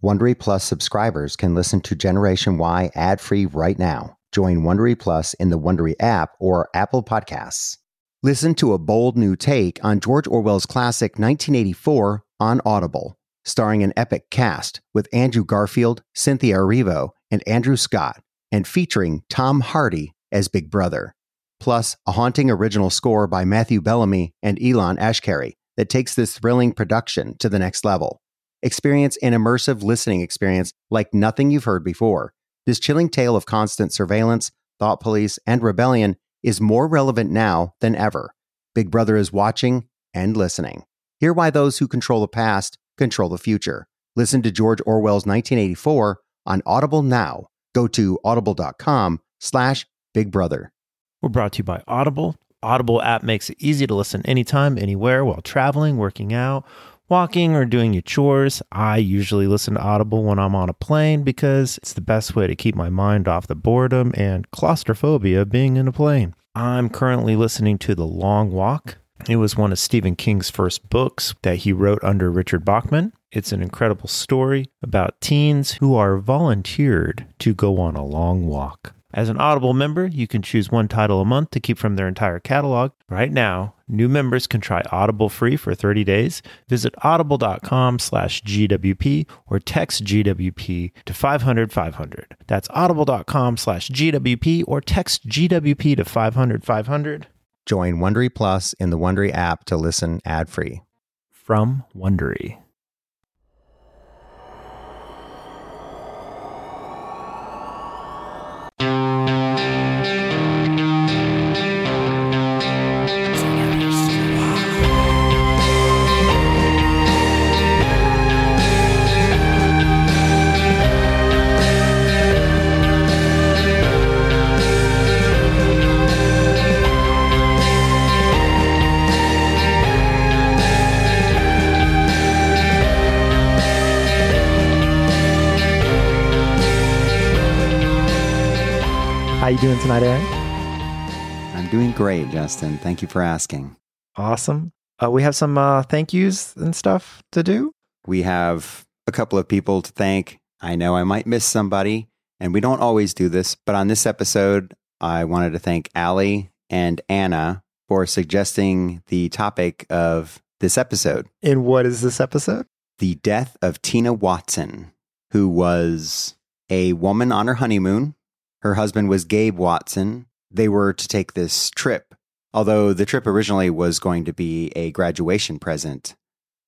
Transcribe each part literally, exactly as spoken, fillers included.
Wondery Plus subscribers can listen to Generation Y ad-free right now. Join Wondery Plus in the Wondery app or Apple Podcasts. Listen to a bold new take on George Orwell's classic nineteen eighty-four on Audible, starring an epic cast with Andrew Garfield, Cynthia Erivo, and Andrew Scott, and featuring Tom Hardy as Big Brother. Plus, a haunting original score by Matthew Bellamy and Elon Ashkari that takes this thrilling production to the next level. Experience an immersive listening experience like nothing you've heard before. This chilling tale of constant surveillance, thought police, and rebellion is more relevant now than ever. Big Brother is watching and listening. Hear why those who control the past control the future. Listen to George Orwell's nineteen eighty-four on Audible now. Go to audible.com slash Big Brother. We're brought to you by Audible. Audible app makes it easy to listen anytime, anywhere, while traveling, working out, walking, or doing your chores. I usually listen to Audible when I'm on a plane because it's the best way to keep my mind off the boredom and claustrophobia being in a plane. I'm currently listening to The Long Walk. It was one of Stephen King's first books that he wrote under Richard Bachman. It's an incredible story about teens who are volunteered to go on a long walk. As an Audible member, you can choose one title a month to keep from their entire catalog. Right now, new members can try Audible free for thirty days. Visit audible.com slash GWP or text G W P to five hundred five hundred. That's audible.com slash GWP or text G W P to five hundred five hundred. Join Wondery Plus in the Wondery app to listen ad-free. From Wondery. How you doing tonight, Aaron? I'm doing great, Justin. Thank you for asking. Awesome. Uh, we have some uh, thank yous and stuff to do. We have a couple of people to thank. I know I might miss somebody, and we don't always do this, but on this episode, I wanted to thank Allie and Anna for suggesting the topic of this episode. And what is this episode? The death of Tina Watson, who was a woman on her honeymoon. Her husband was Gabe Watson. They were to take this trip, although the trip originally was going to be a graduation present.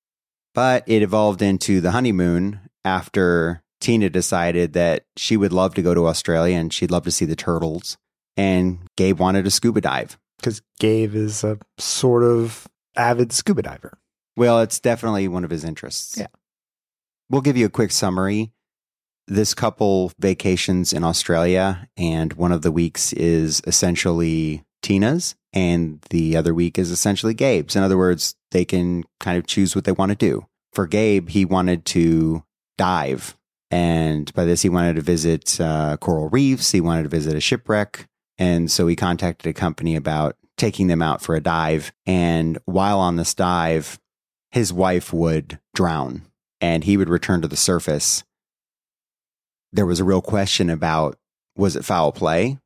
But it evolved into the honeymoon after Tina decided that she would love to go to Australia and she'd love to see the turtles. And Gabe wanted to scuba dive. Because Gabe is a sort of avid scuba diver. Well, it's definitely one of his interests. Yeah. We'll give you a quick summary. This couple vacations in Australia, and one of the weeks is essentially Tina's, and the other week is essentially Gabe's. In other words, they can kind of choose what they want to do. For Gabe, he wanted to dive, and by this, he wanted to visit uh, coral reefs. He wanted to visit a shipwreck, and so he contacted a company about taking them out for a dive. And while on this dive, his wife would drown, and he would return to the surface. There was a real question about, was it foul play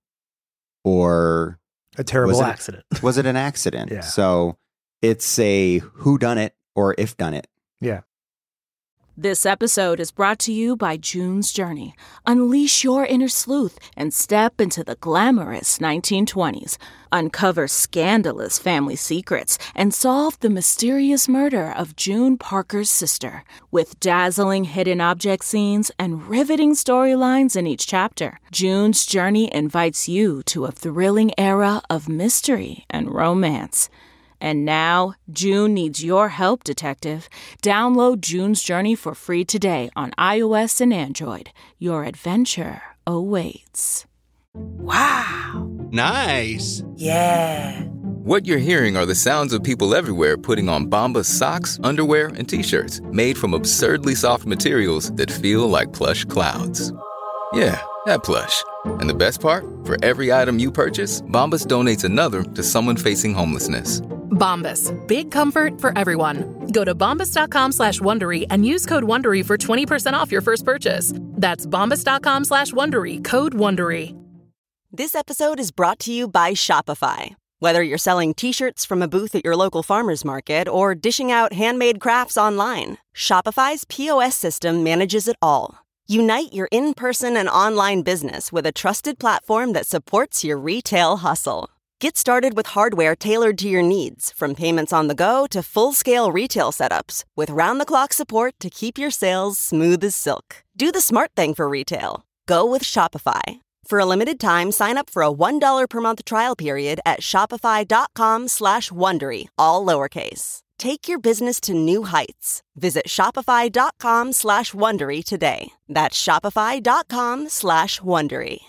or a terrible was it, accident? Was it an accident? Yeah. So it's a who done it or if done it. Yeah. This episode is brought to you by June's Journey. Unleash your inner sleuth and step into the glamorous nineteen twenties. Uncover scandalous family secrets and solve the mysterious murder of June Parker's sister. With dazzling hidden object scenes and riveting storylines in each chapter, June's Journey invites you to a thrilling era of mystery and romance. And now, June needs your help, detective. Download June's Journey for free today on iOS and Android. Your adventure awaits. Wow. Nice. Yeah. What you're hearing are the sounds of people everywhere putting on Bombas socks, underwear, and T-shirts made from absurdly soft materials that feel like plush clouds. Yeah, that plush. And the best part? For every item you purchase, Bombas donates another to someone facing homelessness. Bombas. Big comfort for everyone. Go to bombas.com slash Wondery and use code Wondery for twenty percent off your first purchase. That's bombas.com slash Wondery, code Wondery. This episode is brought to you by Shopify. Whether you're selling t-shirts from a booth at your local farmer's market or dishing out handmade crafts online, Shopify's P O S system manages it all. Unite your in-person and online business with a trusted platform that supports your retail hustle. Get started with hardware tailored to your needs, from payments on the go to full-scale retail setups, with round-the-clock support to keep your sales smooth as silk. Do the smart thing for retail. Go with Shopify. For a limited time, sign up for a one dollar per month trial period at shopify.com slash Wondery, all lowercase. Take your business to new heights. Visit shopify.com slash Wondery today. That's shopify.com slash Wondery.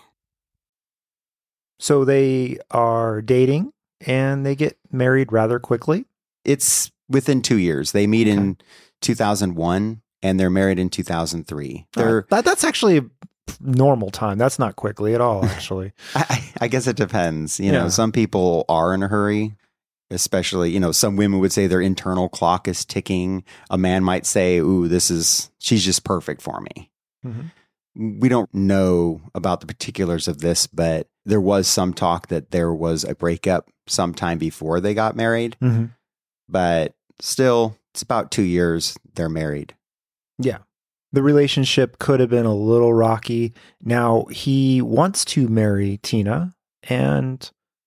So they are dating and they get married rather quickly. It's within two years. They meet Okay. in two thousand one and they're married in two thousand three. Uh, They're, that, that's actually a normal time. That's not quickly at all, actually. I, I guess it depends. You know, Yeah. some people are in a hurry, especially, you know, some women would say their internal clock is ticking. A man might say, ooh, this is, she's just perfect for me. Mhm. We don't know about the particulars of this, but there was some talk that there was a breakup sometime before they got married. Mm-hmm. But still, it's about two years they're married. Yeah. The relationship could have been a little rocky. Now, he wants to marry Tina and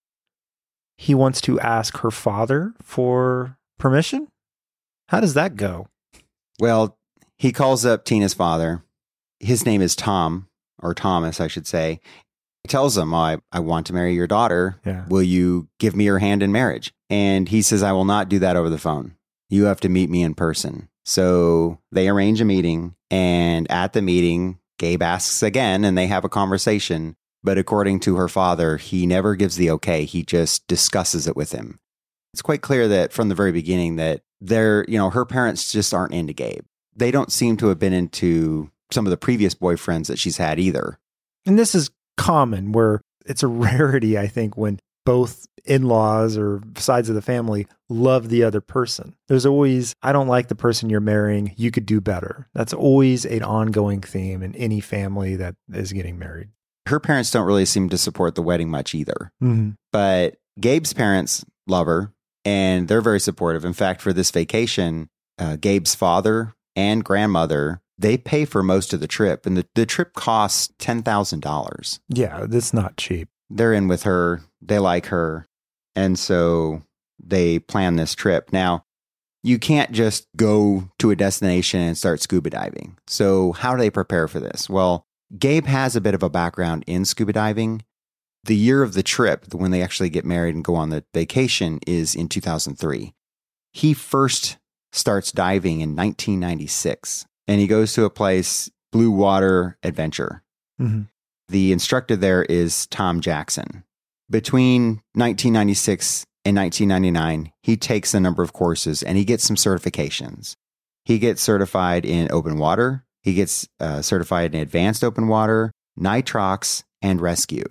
he wants to ask her father for permission. How does that go? Well, he calls up Tina's father. His name is Tom, or Thomas, I should say. He tells him, oh, I, I want to marry your daughter. Yeah. Will you give me your hand in marriage? And he says, I will not do that over the phone. You have to meet me in person. So they arrange a meeting. And at the meeting, Gabe asks again, and they have a conversation. But according to her father, he never gives the okay. He just discusses it with him. It's quite clear that from the very beginning that they're, you know, her parents just aren't into Gabe. They don't seem to have been into some of the previous boyfriends that she's had either. And this is common where it's a rarity, I think, when both in-laws or sides of the family love the other person. There's always, I don't like the person you're marrying. You could do better. That's always an ongoing theme in any family that is getting married. Her parents don't really seem to support the wedding much either. Mm-hmm. But Gabe's parents love her and they're very supportive. In fact, for this vacation, uh, Gabe's father and grandmother, they pay for most of the trip. And the, the trip costs ten thousand dollars. Yeah, that's not cheap. They're in with her. They like her. And so they plan this trip. Now, you can't just go to a destination and start scuba diving. So how do they prepare for this? Well, Gabe has a bit of a background in scuba diving. The year of the trip, when they actually get married and go on the vacation, is in two thousand three. He first starts diving in nineteen ninety-six, and he goes to a place, Blue Water Adventure. Mm-hmm. The instructor there is Tom Jackson. Between nineteen ninety-six and nineteen ninety-nine, he takes a number of courses and he gets some certifications. He gets certified in open water. He gets uh, certified in advanced open water, nitrox, and rescue.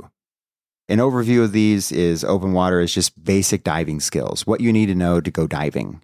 An overview of these is open water is just basic diving skills, what you need to know to go diving.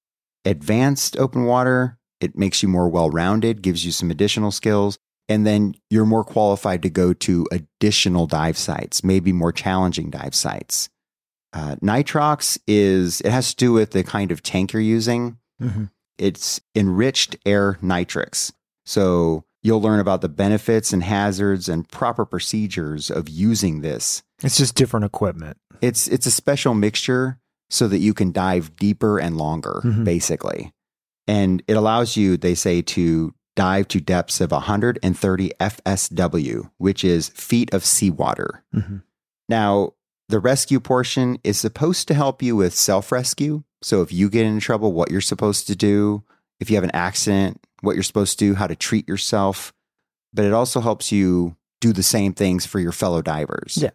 Advanced open water, it makes you more well-rounded, gives you some additional skills, and then you're more qualified to go to additional dive sites, maybe more challenging dive sites. Uh, nitrox is, it has to do with the kind of tank you're using. Mm-hmm. It's enriched air nitrics. So you'll learn about the benefits and hazards and proper procedures of using this. It's just different equipment. It's it's a special mixture so that you can dive deeper and longer, Mhm. basically. And it allows you, they say, to dive to depths of one hundred thirty F S W, which is feet of seawater. Mm-hmm. Now, the rescue portion is supposed to help you with self-rescue. So if you get in trouble, what you're supposed to do, if you have an accident, what you're supposed to do, how to treat yourself. But it also helps you do the same things for your fellow divers. Yeah.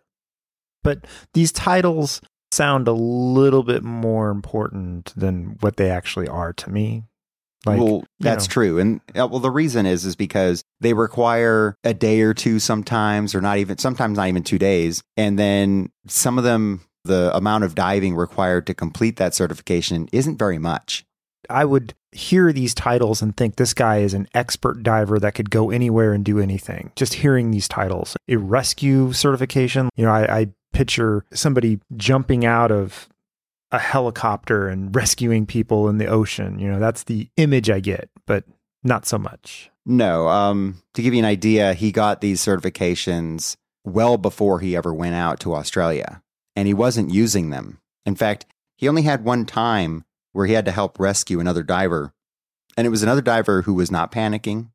But these titles sound a little bit more important than what they actually are to me. Like, well, you that's know. true. And uh, well, the reason is, is because they require a day or two sometimes, or not even, sometimes not even two days. And then some of them, the amount of diving required to complete that certification isn't very much. I would hear these titles and think this guy is an expert diver that could go anywhere and do anything. Just hearing these titles. A rescue certification. You know, I, I picture somebody jumping out of a helicopter and rescuing people in the ocean. You know, that's the image I get, but not so much. No. Um, to give you an idea, he got these certifications well before he ever went out to Australia, and he wasn't using them. In fact, he only had one time where he had to help rescue another diver, and it was another diver who was not panicking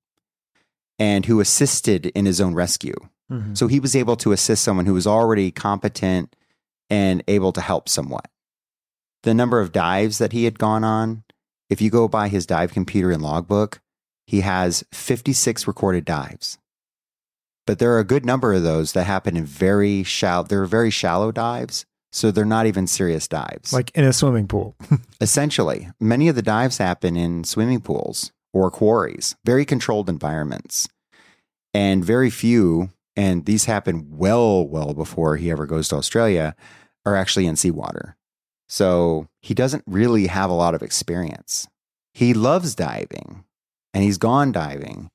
and who assisted in his own rescue. Mm-hmm. So he was able to assist someone who was already competent and able to help somewhat. The number of dives that he had gone on, if you go by his dive computer and logbook, he has fifty-six recorded dives. But there are a good number of those that happen in very shallow, they're very shallow dives, so they're not even serious dives. Like in a swimming pool. Essentially, many of the dives happen in swimming pools or quarries, very controlled environments. And very few, and these happen well, well before he ever goes to Australia, are actually in seawater. So he doesn't really have a lot of experience. He loves diving, and he's gone diving,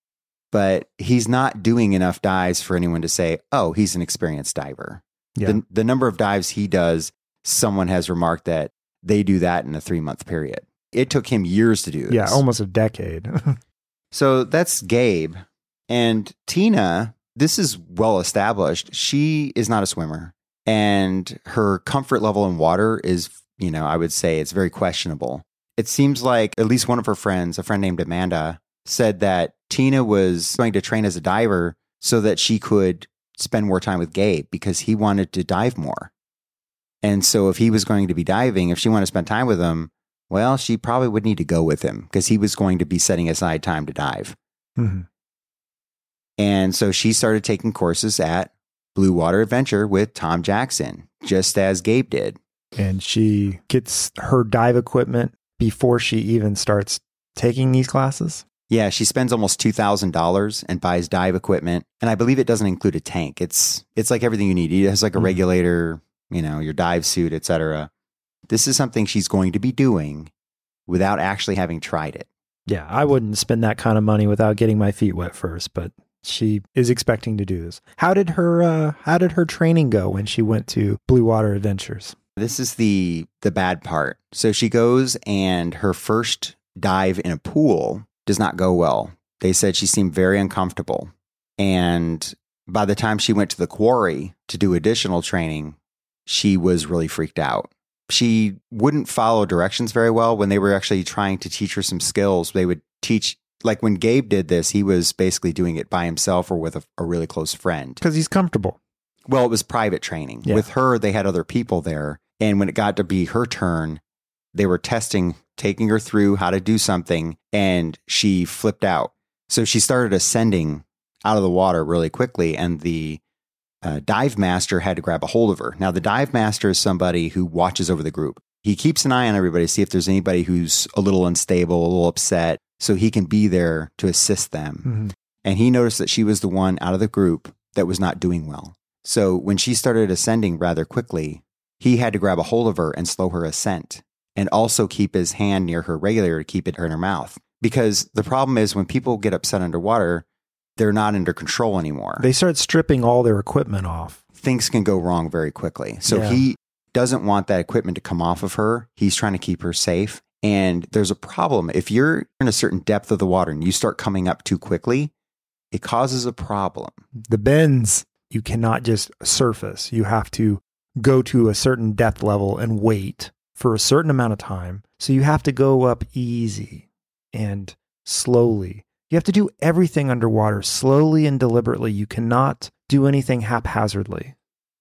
but he's not doing enough dives for anyone to say, oh, he's an experienced diver. Yeah. The, the number of dives he does, someone has remarked that they do that in a three-month period. It took him years to do this. Yeah, almost a decade. So that's Gabe. And Tina, this is well established. She is not a swimmer, and her comfort level in water is, you know, I would say it's very questionable. It seems like at least one of her friends, a friend named Amanda, said that Tina was going to train as a diver so that she could spend more time with Gabe because he wanted to dive more. And so if he was going to be diving, if she wanted to spend time with him, well, she probably would need to go with him because he was going to be setting aside time to dive. Mm-hmm. And so she started taking courses at Blue Water Adventure with Tom Jackson, just as Gabe did. And she gets her dive equipment before she even starts taking these classes? Yeah, she spends almost two thousand dollars and buys dive equipment. And I believe it doesn't include a tank. It's it's like everything you need. It has like a mm. regulator, you know, your dive suit, et cetera. This is something she's going to be doing without actually having tried it. Yeah, I wouldn't spend that kind of money without getting my feet wet first, but she is expecting to do this. How did her uh, how did her training go when she went to Blue Water Adventures? This is the the bad part. So she goes, and her first dive in a pool does not go well. They said she seemed very uncomfortable. And by the time she went to the quarry to do additional training, she was really freaked out. She wouldn't follow directions very well. When they were actually trying to teach her some skills, they would teach, like when Gabe did this, he was basically doing it by himself or with a, a really close friend. Because he's comfortable. Well, it was private training. Yeah. With her, they had other people there. And when it got to be her turn, they were testing, taking her through how to do something, and she flipped out. So she started ascending out of the water really quickly, and the uh, dive master had to grab a hold of her. Now, the dive master is somebody who watches over the group. He keeps an eye on everybody to see if there's anybody who's a little unstable, a little upset, so he can be there to assist them. Mm-hmm. And he noticed that she was the one out of the group that was not doing well. So when she started ascending rather quickly, he had to grab a hold of her and slow her ascent, and also keep his hand near her regulator to keep it in her mouth. Because the problem is when people get upset underwater, they're not under control anymore. They start stripping all their equipment off. Things can go wrong very quickly. So yeah. He doesn't want that equipment to come off of her. He's trying to keep her safe. And there's a problem. If you're in a certain depth of the water and you start coming up too quickly, it causes a problem. The bends, you cannot just surface. You have to go to a certain depth level and wait for a certain amount of time. So you have to go up easy and slowly. You have to do everything underwater slowly and deliberately. You cannot do anything haphazardly.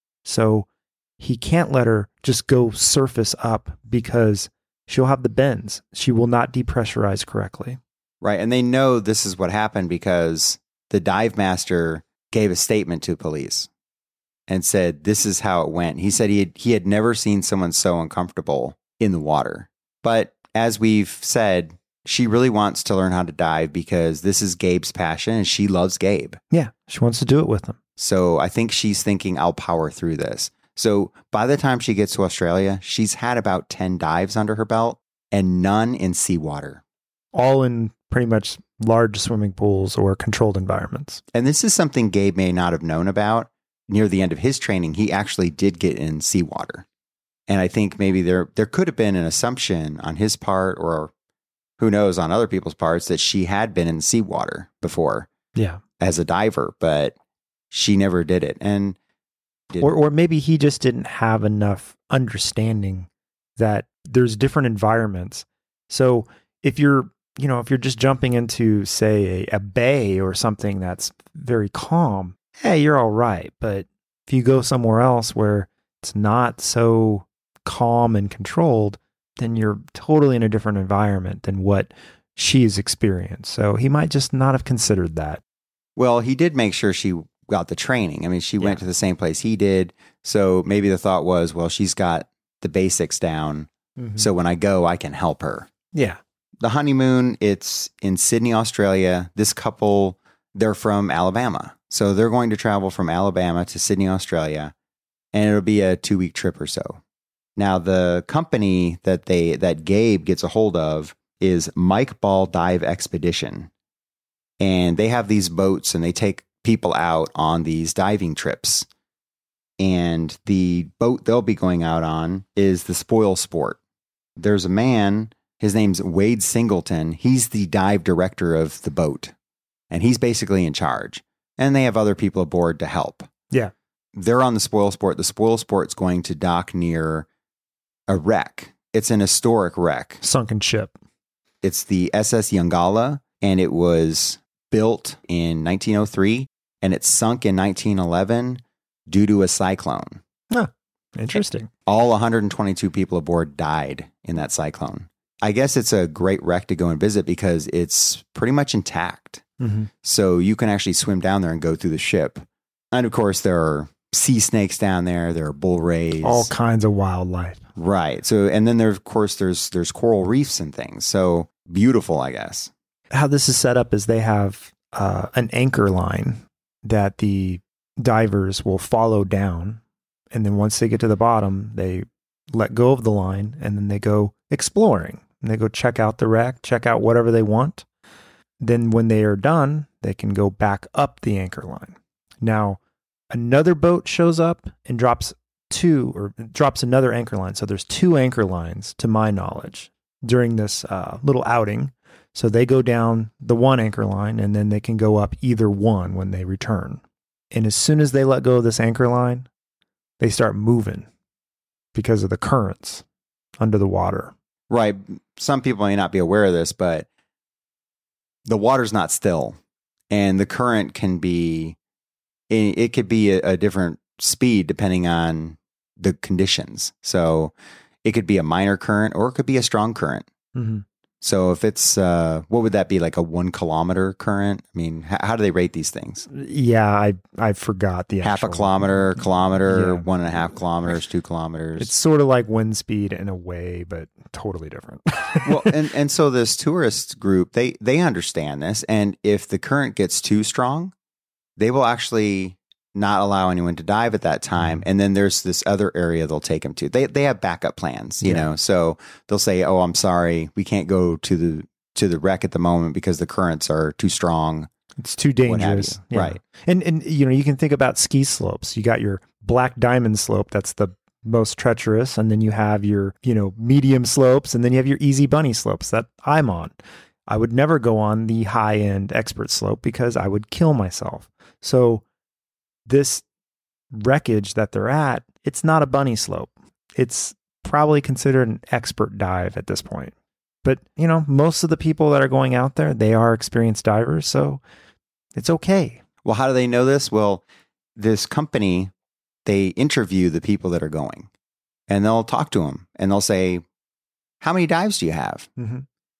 So he can't let her just go surface up because she'll have the bends. She will not depressurize correctly. Right. And they know this is what happened because the dive master gave a statement to police and said, this is how it went. He said he had, he had never seen someone so uncomfortable in the water. But as we've said, she really wants to learn how to dive because this is Gabe's passion and she loves Gabe. Yeah, she wants to do it with him. So I think she's thinking, I'll power through this. So by the time she gets to Australia, she's had about ten dives under her belt. and none in seawater. All in pretty much large swimming pools or controlled environments. And this is something Gabe may not have known about. Near the end of his training, he actually did get in seawater. And I think maybe there there could have been an assumption on his part, or who knows, on other people's parts, that she had been in seawater before. Yeah. As a diver, but she never did it. And did or or maybe he just didn't have enough understanding that there's different environments. So if you're, you know, if you're just jumping into, say, a, a bay or something that's very calm, hey, you're all right. But if you go somewhere else where it's not so calm and controlled, then you're totally in a different environment than what she's experienced. So he might just not have considered that. Well, he did make sure she got the training. I mean, she yeah. went to the same place he did. So maybe the thought was, well, she's got the basics down. Mm-hmm. So when I go, I can help her. Yeah. The honeymoon, it's in Sydney, Australia. This couple, they're from Alabama. So they're going to travel from Alabama to Sydney, Australia, and it'll be a two-week trip or so. Now, the company that they that Gabe gets a hold of is Mike Ball Dive Expedition. And they have these boats and they take people out on these diving trips. And the boat they'll be going out on is the Spoil Sport. There's a man, his name's Wade Singleton. He's the dive director of the boat. And he's basically in charge. And they have other people aboard to help. Yeah. They're on the Spoil Sport. The Spoil Sport's going to dock near a wreck. It's an historic wreck. Sunken ship. It's the S S Yongala, and it was built in nineteen oh three, and it sunk in nineteen eleven due to a cyclone. Huh. Interesting. All one hundred twenty-two people aboard died in that cyclone. I guess it's a great wreck to go and visit because it's pretty much intact. Mm-hmm. So you can actually swim down there and go through the ship. And of course, there are sea snakes down there. There are bull rays. All kinds of wildlife. Right. So, and then there, of course, there's there's coral reefs and things. So beautiful, I guess. How this is set up is they have uh, an anchor line that the divers will follow down. And then once they get to the bottom, they let go of the line and then they go exploring. And they go check out the wreck, check out whatever they want. Then when they are done, they can go back up the anchor line. Now, another boat shows up and drops two or drops another anchor line. So there's two anchor lines, to my knowledge, during this uh, little outing. So they go down the one anchor line and then they can go up either one when they return. And as soon as they let go of this anchor line, they start moving because of the currents under the water. Right. Some people may not be aware of this, but the water's not still, and the current can be, it could be a, a different speed depending on the conditions. So it could be a minor current or it could be a strong current. Mm-hmm. So if it's, uh, what would that be, like a one kilometer current? I mean, h- how do they rate these things? Yeah, I I forgot the half actual, a kilometer, kilometer, yeah. one and a half kilometers, two kilometers. It's sort of like wind speed in a way, but totally different. Well, and, and so this tourist group, they, they understand this. And if the current gets too strong, they will actually not allow anyone to dive at that time. And then there's this other area they'll take them to. They they have backup plans, you yeah. know. So they'll say, "Oh, I'm sorry, we can't go to the to the wreck at the moment because the currents are too strong. It's too dangerous." Yeah. Right. And and you know, you can think about ski slopes. You got your Black Diamond slope, that's the most treacherous, and then you have your, you know, medium slopes, and then you have your easy bunny slopes that I'm on. I would never go on the high-end expert slope because I would kill myself. So this wreckage that they're at, it's not a bunny slope. It's probably considered an expert dive at this point. But, you know, most of the people that are going out there, they are experienced divers, so it's okay. Well, how do they know this? Well, this company, they interview the people that are going, and they'll talk to them, and they'll say, "How many dives do you have?" Mm-hmm.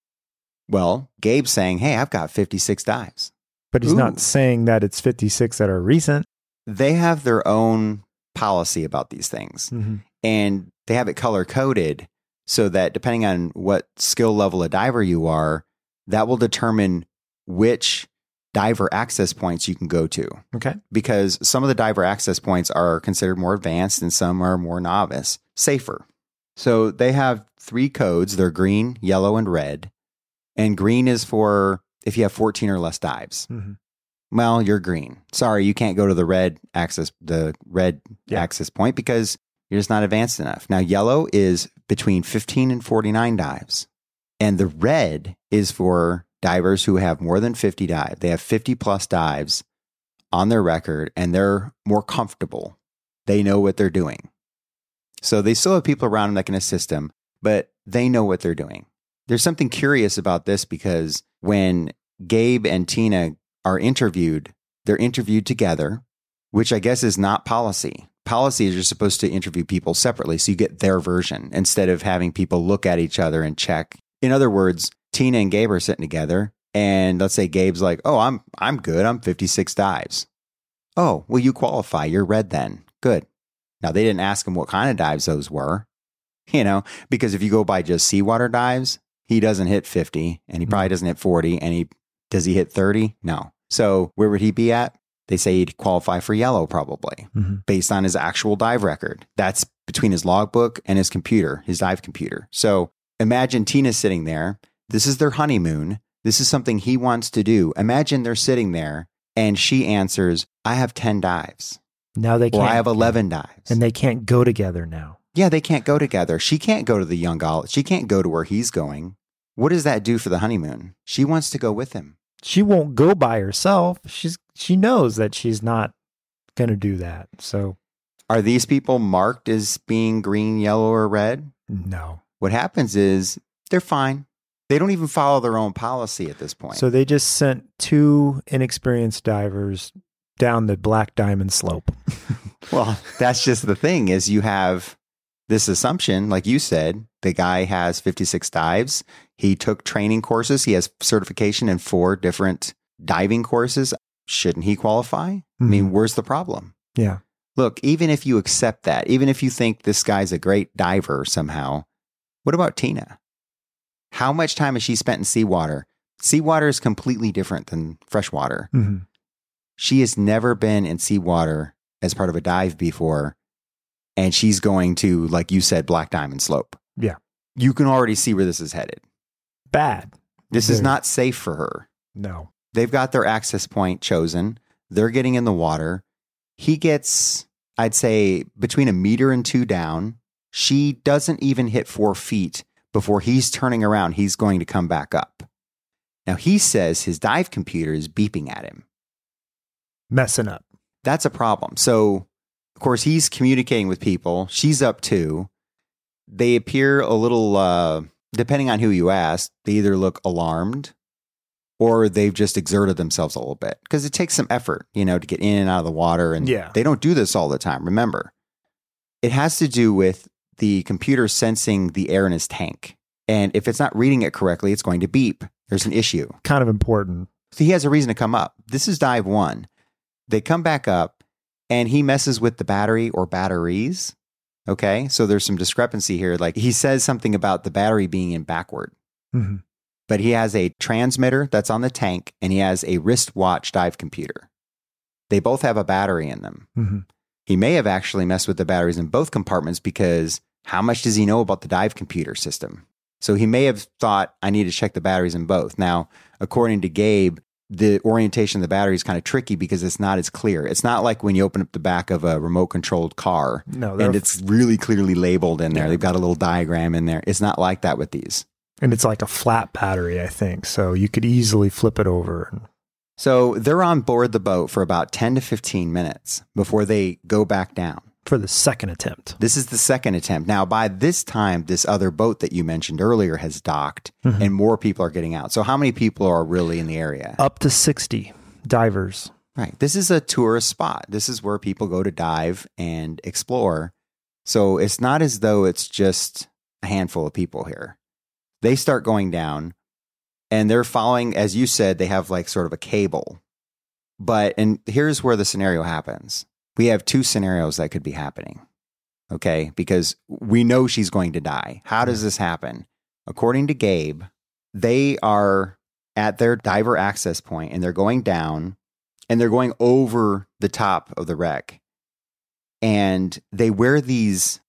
Well, Gabe's saying, "Hey, I've got fifty-six dives." But he's Ooh. not saying that it's fifty-six that are recent. They have their own policy about these things, mm-hmm. and they have it color coded so that depending on what skill level a diver you are, that will determine which diver access points you can go to. Okay. Because some of the diver access points are considered more advanced and some are more novice, safer. So they have three codes. They're green, yellow, and red. And green is for if you have fourteen or less dives. Mm-hmm. Well, you're green. Sorry, you can't go to the red access, the red Yeah. access point because you're just not advanced enough. Now, yellow is between fifteen and forty-nine dives. And the red is for divers who have more than fifty dives. They have fifty plus dives on their record and they're more comfortable. They know what they're doing. So they still have people around them that can assist them, but they know what they're doing. There's something curious about this because when Gabe and Tina are interviewed, they're interviewed together, which I guess is not policy. Policy is you're supposed to interview people separately so you get their version instead of having people look at each other and check. In other words, Tina and Gabe are sitting together and let's say Gabe's like, oh, I'm I'm good. I'm fifty-six dives. Oh, well, you qualify. You're red then. Good. Now, they didn't ask him what kind of dives those were, you know, because if you go by just seawater dives, he doesn't hit fifty and he probably doesn't hit forty. And he does he hit thirty? No. So where would he be at? They say he'd qualify for yellow probably Mm-hmm. based on his actual dive record. That's between his logbook and his computer, his dive computer. So imagine Tina sitting there. This is their honeymoon. This is something he wants to do. Imagine they're sitting there and she answers, I have ten dives. Now they Or can't. I have eleven dives. And they can't go together now. Yeah, they can't go together. She can't go to the young gal. She can't go to where he's going. What does that do for the honeymoon? She wants to go with him. She won't go by herself. She's she knows that she's not going to do that. So Are these people marked as being green, yellow, or red? no. What happens is they're fine. They don't even follow their own policy at this point. So they just sent two inexperienced divers down the Black Diamond slope. Well, that's just the thing is you have this assumption, like you said, the guy has fifty-six dives. He took training courses. He has certification in four different diving courses. Shouldn't he qualify? I mean, where's the problem? Yeah. Look, even if you accept that, even if you think this guy's a great diver somehow, what about Tina? How much time has she spent in seawater? Seawater is completely different than freshwater. Mm-hmm. She has never been in seawater as part of a dive before. And she's going to, like you said, Black Diamond Slope. Yeah. You can already see where this is headed. Bad. This is Very- not safe for her. No. They've got their access point chosen. They're getting in the water. He gets, I'd say, between a meter and two down. She doesn't even hit four feet before he's turning around. He's going to come back up. Now, he says his dive computer is beeping at him. Messing up. That's a problem. So, of course, he's communicating with people. She's up too. They appear a little, uh, depending on who you ask, they either look alarmed or they've just exerted themselves a little bit because it takes some effort, you know, to get in and out of the water. And Yeah. they don't do this all the time. Remember, it has to do with the computer sensing the air in his tank. And if it's not reading it correctly, it's going to beep. There's an issue. Kind of important. So he has a reason to come up. This is dive one. They come back up and he messes with the battery or batteries. Okay. So there's some discrepancy here. Like he says something about the battery being in backward, Mm-hmm. but he has a transmitter that's on the tank and he has a wristwatch dive computer. They both have a battery in them. Mm-hmm. He may have actually messed with the batteries in both compartments because how much does he know about the dive computer system? So he may have thought, I need to check the batteries in both. Now, according to Gabe, the orientation of the battery is kind of tricky because it's not as clear. It's not like when you open up the back of a remote controlled car No, they're- and it's really clearly labeled in there. Yeah. They've got a little diagram in there. It's not like that with these. And it's like a flat battery, I think. So you could easily flip it over. And So they're on board the boat for about ten to fifteen minutes before they go back down. for the second attempt. This is the second attempt. Now, by this time, this other boat that you mentioned earlier has docked Mhm. and more people are getting out. So how many people are really in the area? Up to sixty divers. Right. This is a tourist spot. This is where people go to dive and explore. So it's not as though it's just a handful of people here. They start going down and they're following, as you said, they have like sort of a cable. But, and here's where the scenario happens. We have two scenarios that could be happening. Okay. Because we know she's going to die. How does this happen? According to Gabe, they are at their diver access point and they're going down and they're going over the top of the wreck. And they wear these,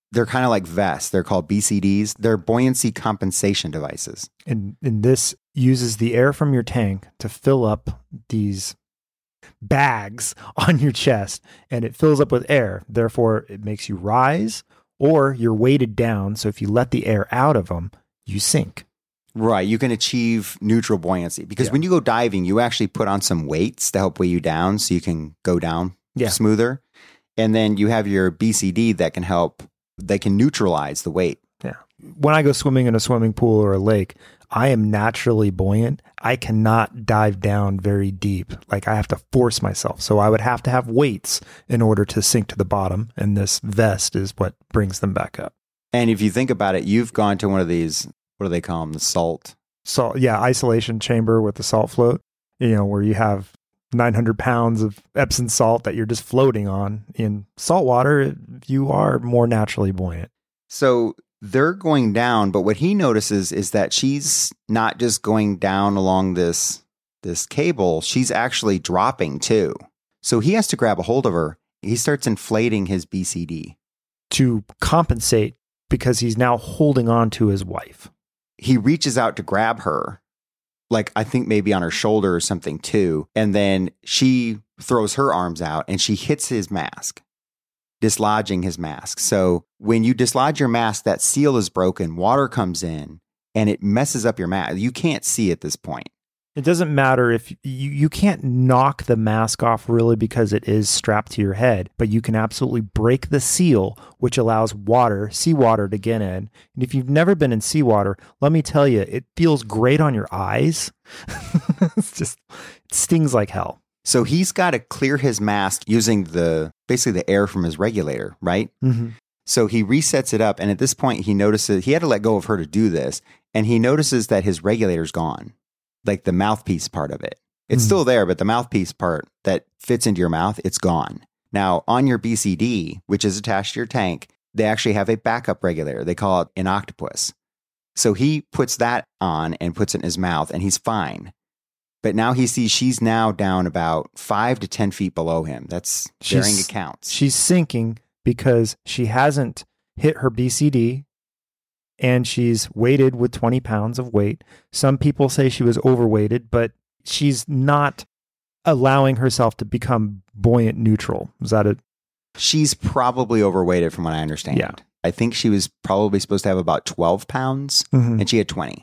they're kind of like vests. They're called B C Ds. They're buoyancy compensation devices. And, and this uses the air from your tank to fill up these bags on your chest, and it fills up with air. Therefore, it makes you rise, or you're weighted down. So if you let the air out of them, you sink. Right. You can achieve neutral buoyancy because Yeah. when you go diving, you actually put on some weights to help weigh you down so you can go down Yeah. smoother. And then you have your B C D that can help, they can neutralize the weight. Yeah. When I go swimming in a swimming pool or a lake, I am naturally buoyant. I cannot dive down very deep. Like I have to force myself. So I would have to have weights in order to sink to the bottom. And this vest is what brings them back up. And if you think about it, you've gone to one of these, what do they call them? The salt. Salt, yeah, isolation chamber with the salt float, you know, where you have nine hundred pounds of Epsom salt that you're just floating on. In salt water, you are more naturally buoyant. So they're going down, but what he notices is that she's not just going down along this this cable, she's actually dropping too. So he has to grab a hold of her. He starts inflating his B C D to compensate because he's now holding on to his wife. He reaches out to grab her, like I think maybe on her shoulder or something too. And then she throws her arms out and she hits his mask, dislodging his mask. So when you dislodge your mask, that seal is broken, water comes in and it messes up your mask. You can't see at this point. It doesn't matter if you, you can't knock the mask off really because it is strapped to your head, but you can absolutely break the seal, which allows water, seawater to get in. And if you've never been in seawater, let me tell you, it feels great on your eyes. It's just, it stings like hell. So he's got to clear his mask using the, basically the air from his regulator, right? Mm-hmm. So he resets it up. And at this point he notices, he had to let go of her to do this. And he notices that his regulator's gone. Like the mouthpiece part of it. It's Mm. still there, but the mouthpiece part that fits into your mouth, it's gone. Now, on your B C D, which is attached to your tank, they actually have a backup regulator. They call it an octopus. So he puts that on and puts it in his mouth, and he's fine. But now he sees she's now down about five to ten feet below him. That's varying She's- accounts. She's sinking because she hasn't hit her B C D and she's weighted with twenty pounds of weight. Some people say she was overweighted, but she's not allowing herself to become buoyant neutral. Is that it? She's probably overweighted from what I understand. Yeah. I think she was probably supposed to have about twelve pounds, Mhm. and she had twenty.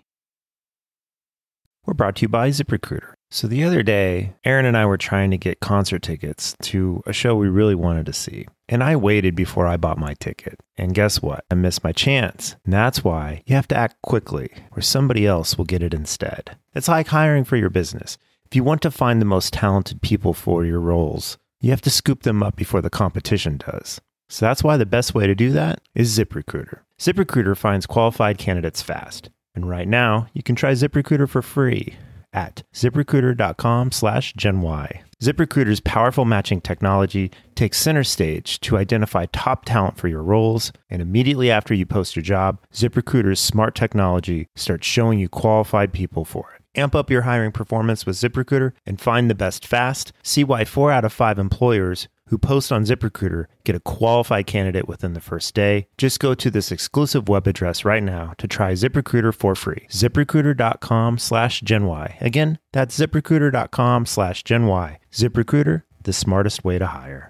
We're brought to you by ZipRecruiter. So the other day, Aaron and I were trying to get concert tickets to a show we really wanted to see. And I waited before I bought my ticket. And guess what? I missed my chance. And that's why you have to act quickly, or somebody else will get it instead. It's like hiring for your business. If you want to find the most talented people for your roles, you have to scoop them up before the competition does. So that's why the best way to do that is ZipRecruiter. ZipRecruiter finds qualified candidates fast. And right now, you can try ZipRecruiter for free at ZipRecruiter.com slash GenY. ZipRecruiter's powerful matching technology takes center stage to identify top talent for your roles, and immediately after you post your job, ZipRecruiter's smart technology starts showing you qualified people for it. Amp up your hiring performance with ZipRecruiter and find the best fast. See why four out of five employers who post on ZipRecruiter get a qualified candidate within the first day. Just go to this exclusive web address right now to try ZipRecruiter for free. ZipRecruiter.com slash GenY. Again, that's ZipRecruiter.com slash GenY. ZipRecruiter, the smartest way to hire.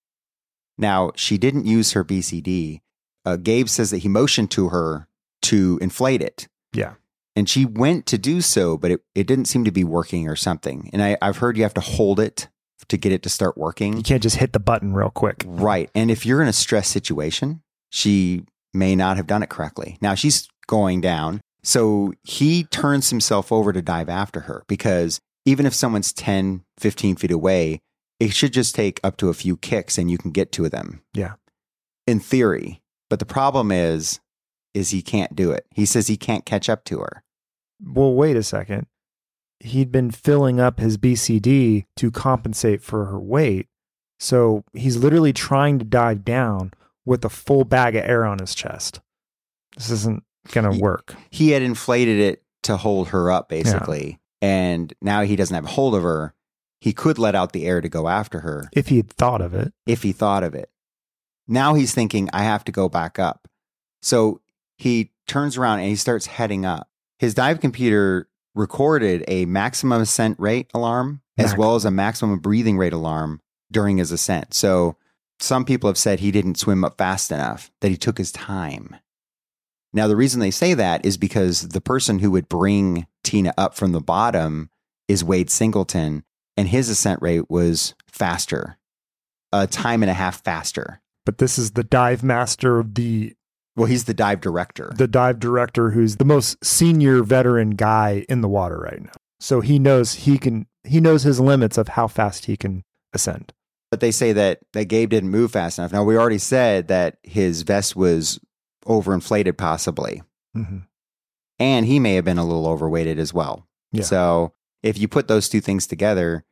Now, she didn't use her B C D. Uh, Gabe says that he motioned to her to inflate it. Yeah. And she went to do so, but it, it didn't seem to be working or something. And I, I've heard you have to hold it to get it to start working. You can't just hit the button real quick. Right. And if you're in a stress situation, she may not have done it correctly. Now she's going down. So he turns himself over to dive after her because even if someone's ten, fifteen feet away, it should just take up to a few kicks and you can get to them. Yeah. In theory. But the problem is, is he can't do it. He says he can't catch up to her. Well, wait a second. He'd been filling up his B C D to compensate for her weight. So he's literally trying to dive down with a full bag of air on his chest. This isn't going to work. He had inflated it to hold her up, basically. Yeah. And now he doesn't have a hold of her. He could let out the air to go after her. If he had thought of it. If he thought of it. Now he's thinking, I have to go back up. So he turns around and he starts heading up. His dive computer recorded a maximum ascent rate alarm as well as a maximum breathing rate alarm during his ascent. So some people have said he didn't swim up fast enough, that he took his time. Now, the reason they say that is because the person who would bring Tina up from the bottom is Wade Singleton, and his ascent rate was faster, a time and a half faster. But this is the dive master of the... Well, he's the dive director. The dive director who's the most senior veteran guy in the water right now. So he knows he can, he knows his limits of how fast he can ascend. But they say that, that Gabe didn't move fast enough. Now, we already said that his vest was overinflated possibly. Mm-hmm. And he may have been a little overweighted as well. Yeah. So if you put those two things together,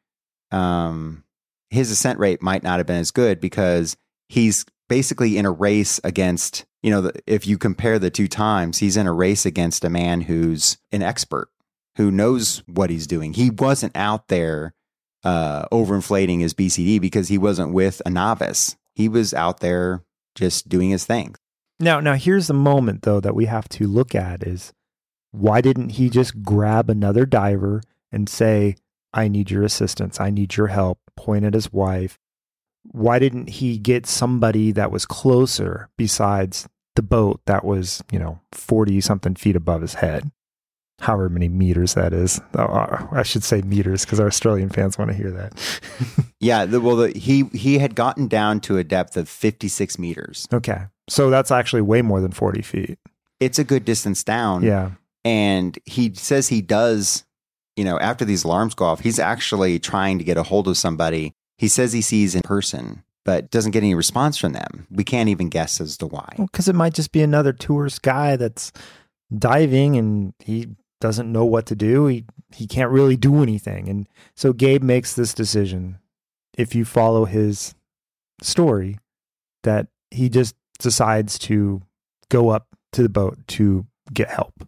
um, his ascent rate might not have been as good because he's basically in a race against, you know, the, if you compare the two times, he's in a race against a man who's an expert, who knows what he's doing. He wasn't out there uh, overinflating his B C D because he wasn't with a novice. He was out there just doing his thing. Now, now here's the moment, though, that we have to look at is why didn't he just grab another diver and say, I need your assistance. I need your help, point at his wife. Why didn't he get somebody that was closer besides the boat that was, you know, forty something feet above his head? However many meters that is. Oh, I should say meters because our Australian fans want to hear that. Yeah, the, well, the, he he had gotten down to a depth of fifty-six meters. Okay. So that's actually way more than forty feet. It's a good distance down. Yeah. And he says he does, you know, after these alarms go off, he's actually trying to get a hold of somebody. He says he sees in person, but doesn't get any response from them. We can't even guess as to why. Well, because it might just be another tourist guy that's diving and he doesn't know what to do. He he can't really do anything. And so Gabe makes this decision, if you follow his story, that he just decides to go up to the boat to get help.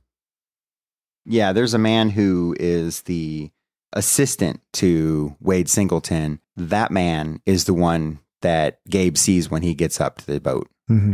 Yeah, there's a man who is the assistant to Wade Singleton. That man is the one that Gabe sees when he gets up to the boat. Mm-hmm.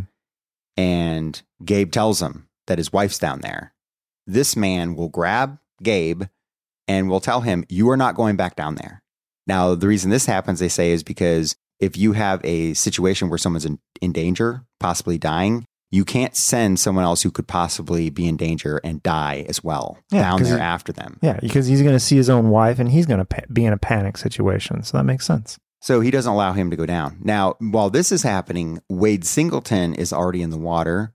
And Gabe tells him that his wife's down there. This man will grab Gabe and will tell him, you are not going back down there. Now, the reason this happens, they say, is because if you have a situation where someone's in, in danger, possibly dying, you can't send someone else who could possibly be in danger and die as well yeah, down there he, after them. Yeah, because he's going to see his own wife and he's going to pa- be in a panic situation. So that makes sense. So he doesn't allow him to go down. Now, while this is happening, Wade Singleton is already in the water.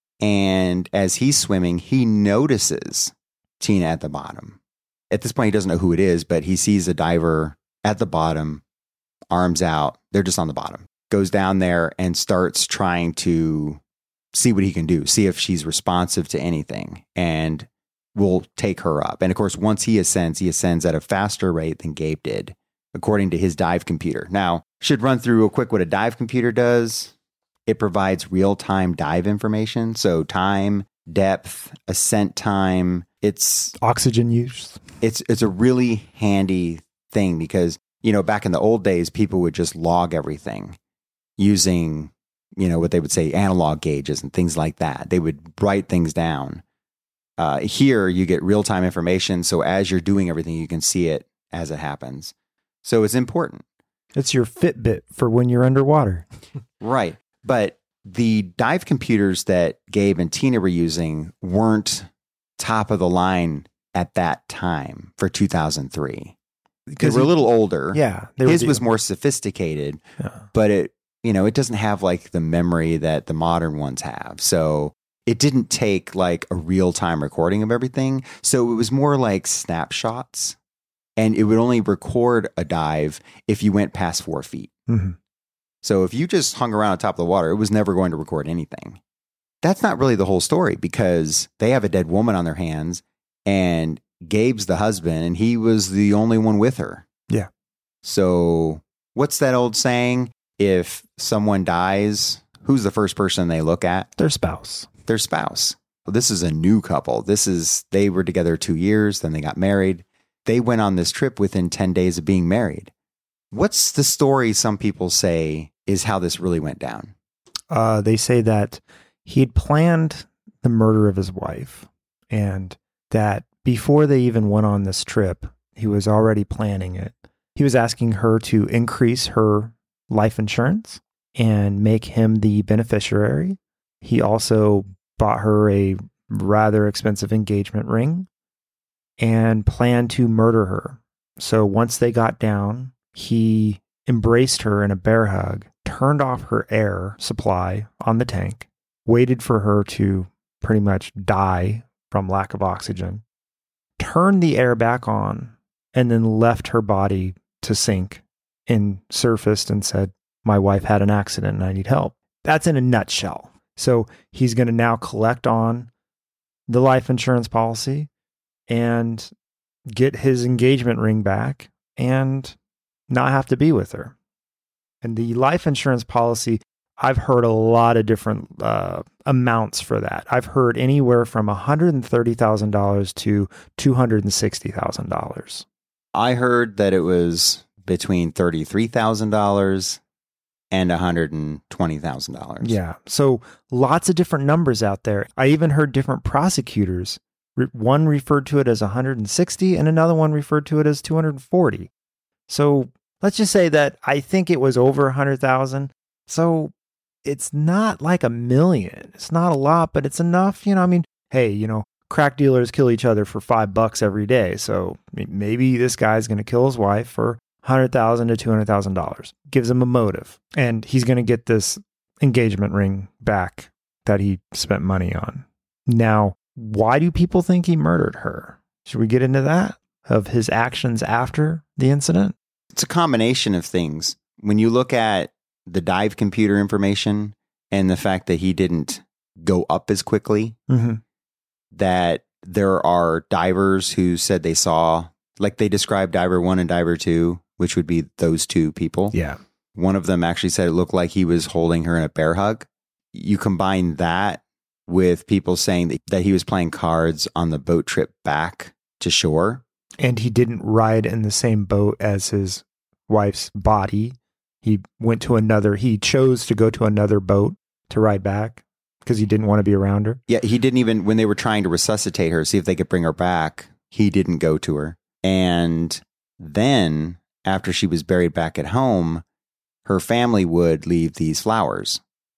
And as he's swimming, he notices Tina at the bottom. At this point, he doesn't know who it is, but he sees a diver at the bottom, arms out. They're just on the bottom. Goes down there and starts trying to see what he can do, see if she's responsive to anything, and will take her up. And of course, once he ascends, he ascends at a faster rate than Gabe did, according to his dive computer. Now, should run through real quick what a dive computer does. It provides real-time dive information. So time, depth, ascent time. It's oxygen use. It's it's a really handy thing because, you know, back in the old days, people would just log everything using, you know, what they would say analog gauges and things like that. They would write things down. Uh, here, you get real-time information. So as you're doing everything, you can see it as it happens. So it's important. It's your Fitbit for when you're underwater. Right. But the dive computers that Gabe and Tina were using weren't top of the line at that time for two thousand three. They were a little older. Yeah. His was more sophisticated, yeah. but it, you know, it doesn't have like the memory that the modern ones have. So it didn't take like a real time recording of everything. So it was more like snapshots, and it would only record a dive if you went past four feet. Mm-hmm. So if you just hung around on top of the water, it was never going to record anything. That's not really the whole story because they have a dead woman on their hands and Gabe's the husband and he was the only one with her. Yeah. So what's that old saying? If someone dies, who's the first person they look at? Their spouse. Their spouse. Well, this is a new couple. This is, they were together two years, then they got married. They went on this trip within ten days of being married. What's the story some people say is how this really went down? Uh, they say that he'd planned the murder of his wife, and that before they even went on this trip, he was already planning it. He was asking her to increase her life insurance and make him the beneficiary. He also bought her a rather expensive engagement ring and planned to murder her. So once they got down, he embraced her in a bear hug, turned off her air supply on the tank, waited for her to pretty much die from lack of oxygen, turned the air back on, and then left her body to sink and surfaced and said, "My wife had an accident and I need help." That's in a nutshell. So he's going to now collect on the life insurance policy and get his engagement ring back and not have to be with her. And the life insurance policy, I've heard a lot of different uh, amounts for that. I've heard anywhere from one hundred thirty thousand dollars to two hundred sixty thousand dollars. I heard that it was between thirty-three thousand dollars and one hundred twenty thousand dollars. Yeah. So lots of different numbers out there. I even heard different prosecutors. One referred to it as one hundred sixty and another one referred to it as two hundred forty. So let's just say that I think it was over one hundred thousand. So it's not like a million. It's not a lot, but it's enough. You know, I mean, hey, you know, crack dealers kill each other for five bucks every day. So maybe this guy's going to kill his wife for one hundred thousand to two hundred thousand dollars. Gives him a motive. And he's going to get this engagement ring back that he spent money on. Now, why do people think he murdered her? Should we get into that? Of his actions after the incident? It's a combination of things. When you look at the dive computer information and the fact that he didn't go up as quickly, mm-hmm. that there are divers who said they saw, like they described diver one and diver two, which would be those two people. Yeah. One of them actually said it looked like he was holding her in a bear hug. You combine that with people saying that, that he was playing cards on the boat trip back to shore. And he didn't ride in the same boat as his wife's body. He went to another, he chose to go to another boat to ride back because he didn't want to be around her. Yeah, he didn't even, when they were trying to resuscitate her, see if they could bring her back, he didn't go to her. And then after she was buried back at home, her family would leave these flowers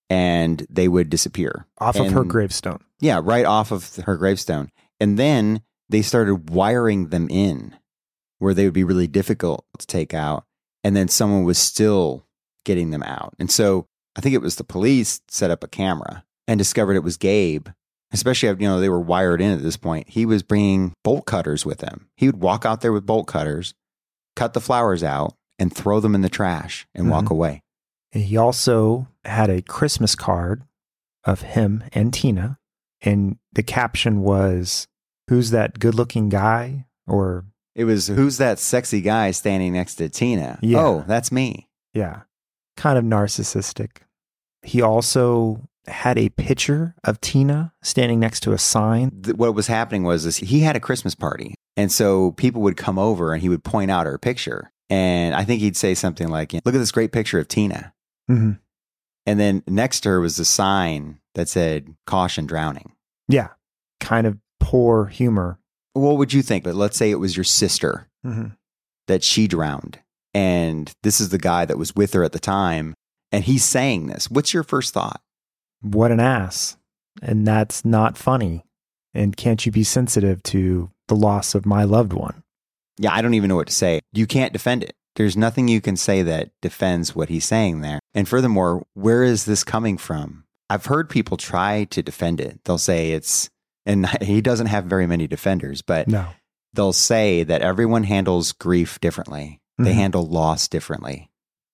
and they would disappear. Off and, of her gravestone. Yeah, right off of her gravestone. And then they started wiring them in where they would be really difficult to take out. And then someone was still getting them out. And so I think it was the police set up a camera and discovered it was Gabe. Especially, you know, they were wired in at this point. He was bringing bolt cutters with him. He would walk out there with bolt cutters, cut the flowers out, and throw them in the trash and mm-hmm. walk away. And he also had a Christmas card of him and Tina. And the caption was, "Who's that good-looking guy?" Or it was, "Who's that sexy guy standing next to Tina?" Yeah. Oh, that's me. Yeah. Kind of narcissistic. He also had a picture of Tina standing next to a sign. What was happening was is he had a Christmas party. And so people would come over and he would point out her picture. And I think he'd say something like, "Look at this great picture of Tina." Mm-hmm. And then next to her was a sign that said, "Caution drowning." Yeah. Kind of poor humor. What would you think? But let's say it was your sister mm-hmm. that she drowned. And this is the guy that was with her at the time. And he's saying this. What's your first thought? What an ass. And that's not funny. And can't you be sensitive to the loss of my loved one? Yeah, I don't even know what to say. You can't defend it. There's nothing you can say that defends what he's saying there. And furthermore, where is this coming from? I've heard people try to defend it. They'll say it's, and he doesn't have very many defenders, but no. They'll say that everyone handles grief differently. They mm-hmm. handle loss differently.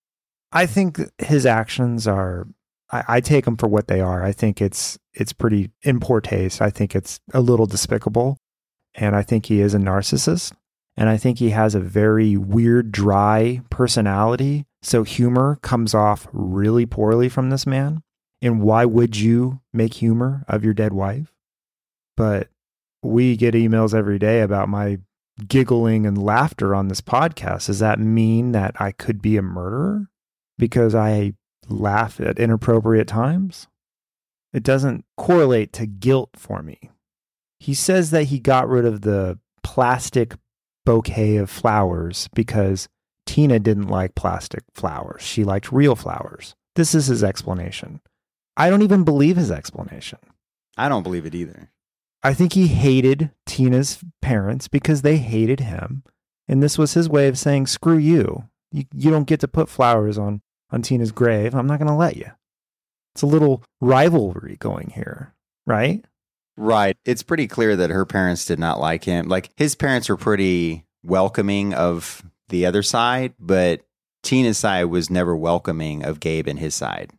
I think his actions are, I, I take them for what they are. I think it's it's pretty in poor taste. I think it's a little despicable. And I think he is a narcissist. And I think he has a very weird, dry personality. So humor comes off really poorly from this man. And why would you make humor of your dead wife? But we get emails every day about my giggling and laughter on this podcast. Does that mean that I could be a murderer? Because I laugh at inappropriate times. It doesn't correlate to guilt for me. He says that he got rid of the plastic bouquet of flowers because Tina didn't like plastic flowers. She liked real flowers. This is his explanation. I don't even believe his explanation. I don't believe it either. I think he hated Tina's parents because they hated him. And this was his way of saying, screw you. You, you don't get to put flowers on, on Tina's grave. I'm not going to let you. It's a little rivalry going here, right? Right. It's pretty clear that her parents did not like him. Like, his parents were pretty welcoming of the other side, but Tina's side was never welcoming of Gabe and his side.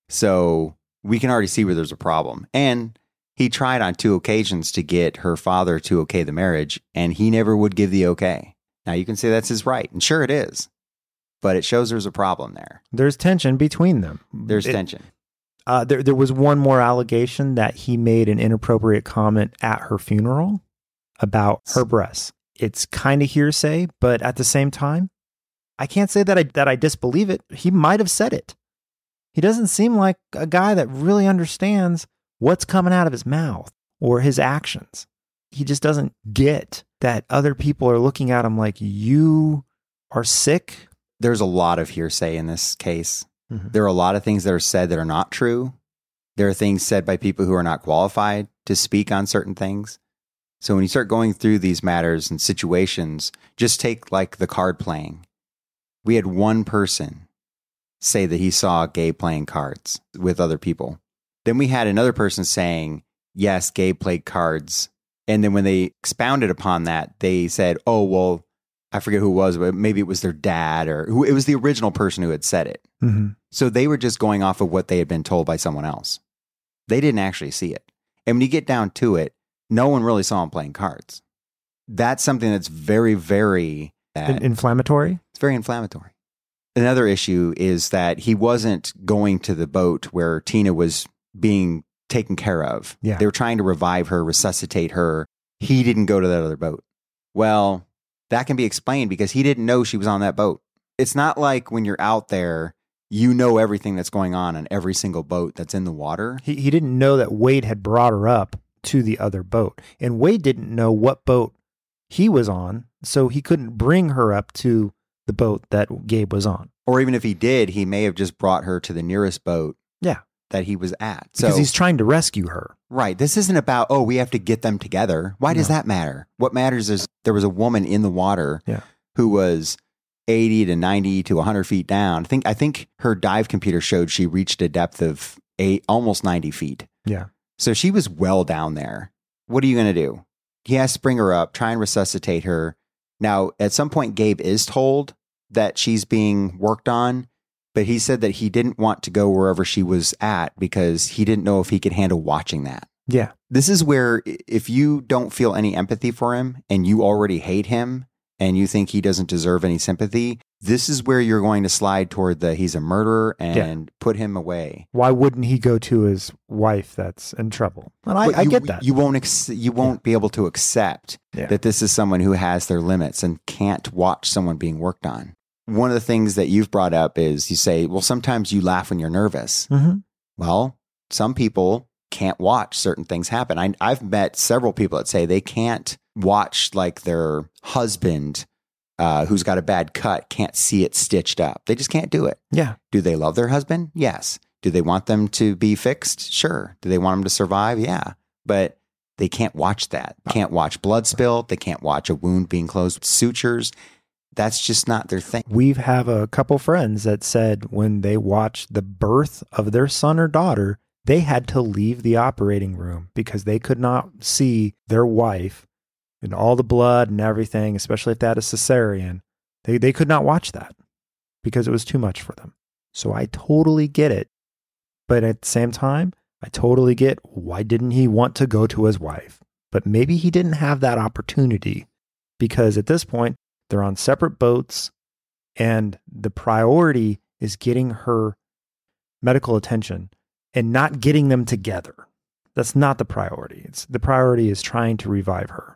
So we can already see where there's a problem. And he tried on two occasions to get her father to okay the marriage, and he never would give the okay. Now, you can say that's his right, and sure it is, but it shows there's a problem there. There's tension between them. There's It- tension. Uh, there, there was one more allegation that he made an inappropriate comment at her funeral about her breasts. It's kind of hearsay, but at the same time, I can't say that I that I disbelieve it. He might have said it. He doesn't seem like a guy that really understands what's coming out of his mouth or his actions. He just doesn't get that other people are looking at him like, you are sick. There's a lot of hearsay in this case. Mm-hmm. There are a lot of things that are said that are not true. There are things said by people who are not qualified to speak on certain things. So when you start going through these matters and situations, just take like the card playing. We had one person say that he saw Gabe playing cards with other people. Then we had another person saying, yes, Gabe played cards. And then when they expounded upon that, they said, oh, well, I forget who it was, but maybe it was their dad or who, it was the original person who had said it. Mm-hmm. So they were just going off of what they had been told by someone else. They didn't actually see it. And when you get down to it, no one really saw him playing cards. That's something that's very, very... Uh, In- inflammatory? It's very inflammatory. Another issue is that he wasn't going to the boat where Tina was being taken care of. Yeah. They were trying to revive her, resuscitate her. He didn't go to that other boat. Well, that can be explained because he didn't know she was on that boat. It's not like when you're out there, you know everything that's going on on every single boat that's in the water. He, he didn't know that Wade had brought her up to the other boat. And Wade didn't know what boat he was on, so he couldn't bring her up to the boat that Gabe was on. Or even if he did, he may have just brought her to the nearest boat Yeah. that he was at. Because so, he's trying to rescue her. Right. This isn't about, oh, we have to get them together. Why does No. that matter? What matters is there was a woman in the water Yeah. who was eighty to ninety to one hundred feet down. I think I think her dive computer showed she reached a depth of eight, almost ninety feet. Yeah. So she was well down there. What are you going to do? He has to bring her up, try and resuscitate her. Now, at some point, Gabe is told that she's being worked on, but he said that he didn't want to go wherever she was at because he didn't know if he could handle watching that. Yeah. This is where if you don't feel any empathy for him and you already hate him and you think he doesn't deserve any sympathy, this is where you're going to slide toward the he's a murderer and Yeah. put him away. Why wouldn't he go to his wife that's in trouble? And I, But I you, get that. You won't ex- you won't be able to accept Yeah. that this is someone who has their limits and can't watch someone being worked on. One of the things that you've brought up is you say, well, sometimes you laugh when you're nervous. Mm-hmm. Well, some people can't watch certain things happen. I, I've met several people that say they can't watch like their husband uh, who's got a bad cut can't see it stitched up. They just can't do it. Yeah. Do they love their husband? Yes. Do they want them to be fixed? Sure. Do they want them to survive? Yeah. But they can't watch that. Can't watch blood spill. They can't watch a wound being closed with sutures. That's just not their thing. We have a couple friends that said when they watched the birth of their son or daughter, they had to leave the operating room because they could not see their wife and all the blood and everything, especially if they had a cesarean. They, they could not watch that because it was too much for them. So I totally get it. But at the same time, I totally get why didn't he want to go to his wife? But maybe he didn't have that opportunity because at this point, they're on separate boats and the priority is getting her medical attention and not getting them together. That's not the priority. It's the priority is trying to revive her.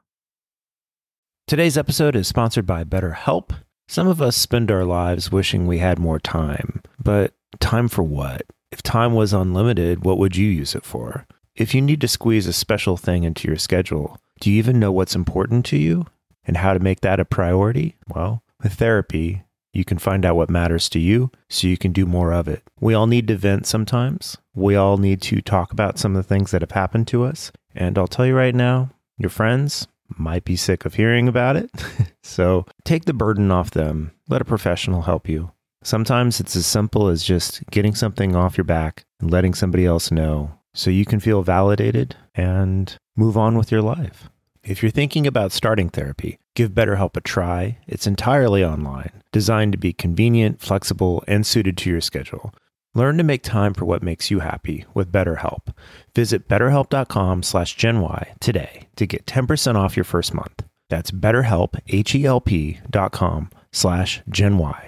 Today's episode is sponsored by BetterHelp. Some of us spend our lives wishing we had more time, but Time for what? If time was unlimited, what would you use it for? If you need to squeeze a special thing into your schedule, do you even know what's important to you and how to make that a priority? Well, with therapy, you can find out what matters to you so you can do more of it. We all need to vent sometimes. We all need to talk about some of the things that have happened to us. And I'll tell you right now, your friends might be sick of hearing about it. So take the burden off them. Let a professional help you. Sometimes it's as simple as just getting something off your back and letting somebody else know so you can feel validated and move on with your life. If you're thinking about starting therapy, give BetterHelp a try. It's entirely online, designed to be convenient, flexible, and suited to your schedule. Learn to make time for what makes you happy with BetterHelp. Visit betterhelp.com slash GenY today to get ten percent off your first month. That's BetterHelp, H-E-L-P dot com slash GenY.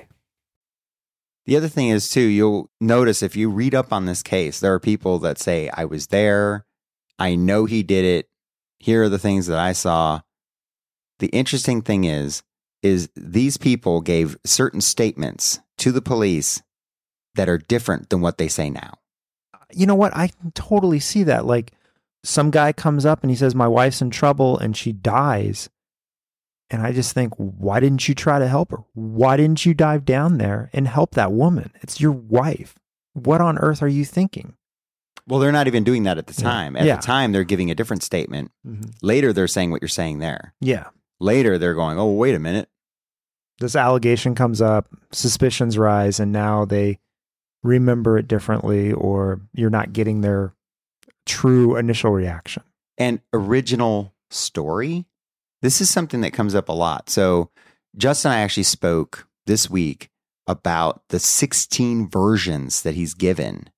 The other thing is, too, you'll notice if you read up on this case, there are people that say, I was there, I know he did it, here are the things that I saw. The interesting thing is, is these people gave certain statements to the police that are different than what they say now. You know what? I can totally see that. Like, some guy comes up and he says, my wife's in trouble and she dies. And I just think, why didn't you try to help her? Why didn't you dive down there and help that woman? It's your wife. What on earth are you thinking? Well, they're not even doing that at the time. Yeah. At Yeah. the time, they're giving a different statement. Mm-hmm. Later, they're saying what you're saying there. Yeah. Later, they're going, oh, wait a minute. This allegation comes up, suspicions rise, and now they remember it differently, or you're not getting their true initial reaction. And original story, this is something that comes up a lot. So Justin and I actually spoke this week about the sixteen versions that he's given.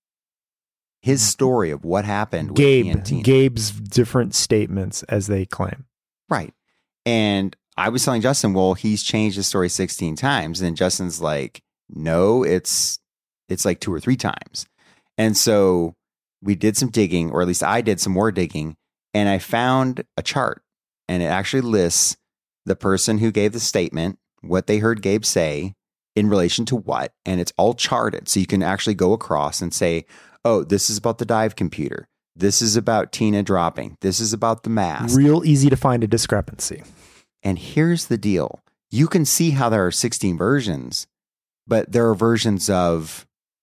His story of what happened with Gabe, Canteen. Gabe's different statements as they claim. Right. And I was telling Justin, well, he's changed his story sixteen times. And Justin's like, no, it's it's like two or three times. And so we did some digging, or at least I did some more digging, and I found a chart. And it actually lists the person who gave the statement, what they heard Gabe say in relation to what, and it's all charted. So you can actually go across and say, oh, this is about the dive computer. This is about Tina dropping. This is about the mask. Real easy to find a discrepancy. And here's the deal. You can see how there are sixteen versions, but there are versions of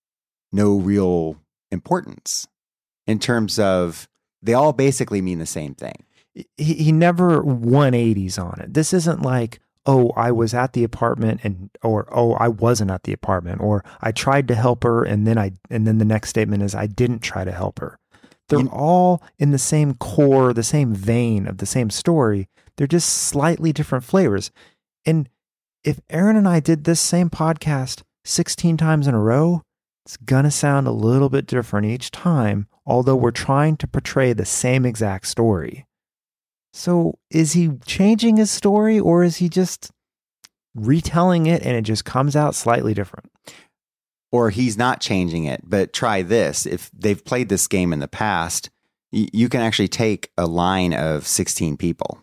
no real importance in terms of they all basically mean the same thing. He, he never one eighties on it. This isn't like, oh, I was at the apartment and, or, oh, I wasn't at the apartment, or I tried to help her. And then I, and then the next statement is I didn't try to help her. They're You- all in the same core, the same vein of the same story. They're just slightly different flavors. And if Aaron and I did this same podcast sixteen times in a row, it's going to sound a little bit different each time, although we're trying to portray the same exact story. So is he changing his story, or is he just retelling it and it just comes out slightly different? Or he's not changing it, but try this. If they've played this game in the past, y- you can actually take a line of sixteen people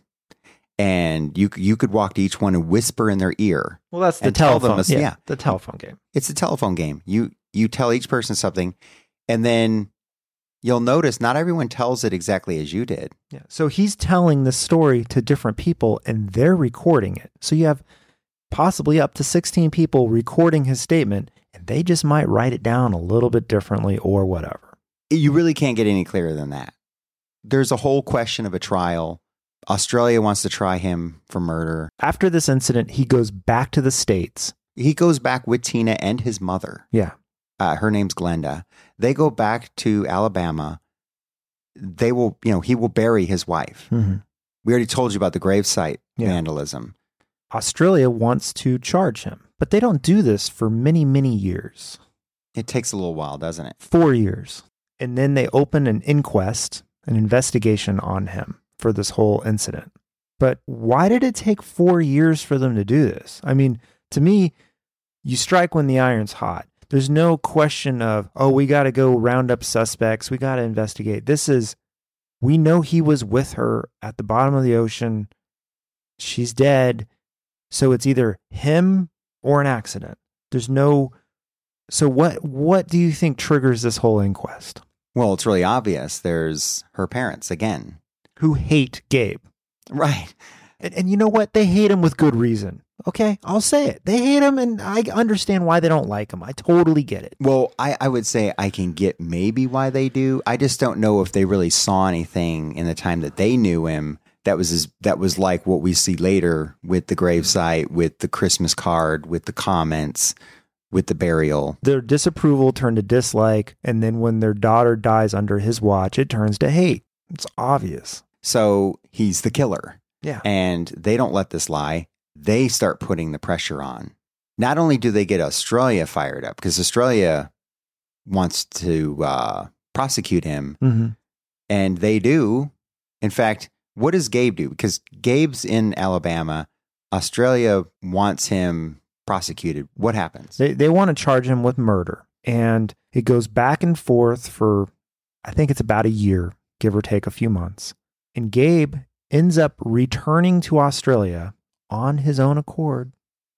and you, c- you could walk to each one and whisper in their ear. Well, that's the And tell them telephone. a- yeah, yeah. the telephone game. It's a telephone game. You, you tell each person something, and then you'll notice not everyone tells it exactly as you did. Yeah. So he's telling the story to different people and they're recording it. So you have possibly up to sixteen people recording his statement, and they just might write it down a little bit differently or whatever. You really can't get any clearer than that. There's a whole question of a trial. Australia wants to try him for murder. After this incident, he goes back to the States. He goes back with Tina and his mother. Yeah. Uh, her name's Glenda. They go back to Alabama. They will, you know, he will bury his wife. Mm-hmm. We already told you about the gravesite Yeah. vandalism. Australia wants to charge him, but they don't do this for many, many years. It takes a little while, doesn't it? Four years. And then they open an inquest, an investigation on him for this whole incident. But why did it take four years for them to do this? I mean, to me, you strike when the iron's hot. There's no question of, oh, we got to go round up suspects. We got to investigate. This is, we know he was with her at the bottom of the ocean. She's dead. So it's either him or an accident. There's no So what what do you think triggers this whole inquest? Well, it's really obvious. There's her parents again. Who hate Gabe. Right. And, and you know what? They hate him with good reason. Okay, I'll say it. They hate him, and I understand why they don't like him. I totally get it. Well, I, I would say I can get maybe why they do. I just don't know if they really saw anything in the time that they knew him that was his, that was like what we see later with the gravesite, with the Christmas card, with the comments, with the burial. Their disapproval turned to dislike, and then when their daughter dies under his watch, it turns to hate. It's obvious. So he's the killer. Yeah. And they don't let this lie. They start putting the pressure on. Not only do they get Australia fired up, because Australia wants to uh, prosecute him, Mm-hmm. and they do. In fact, what does Gabe do? Because Gabe's in Alabama. Australia wants him prosecuted. What happens? They they want to charge him with murder, and it goes back and forth for, I think it's about a year, give or take a few months. And Gabe ends up returning to Australia on his own accord.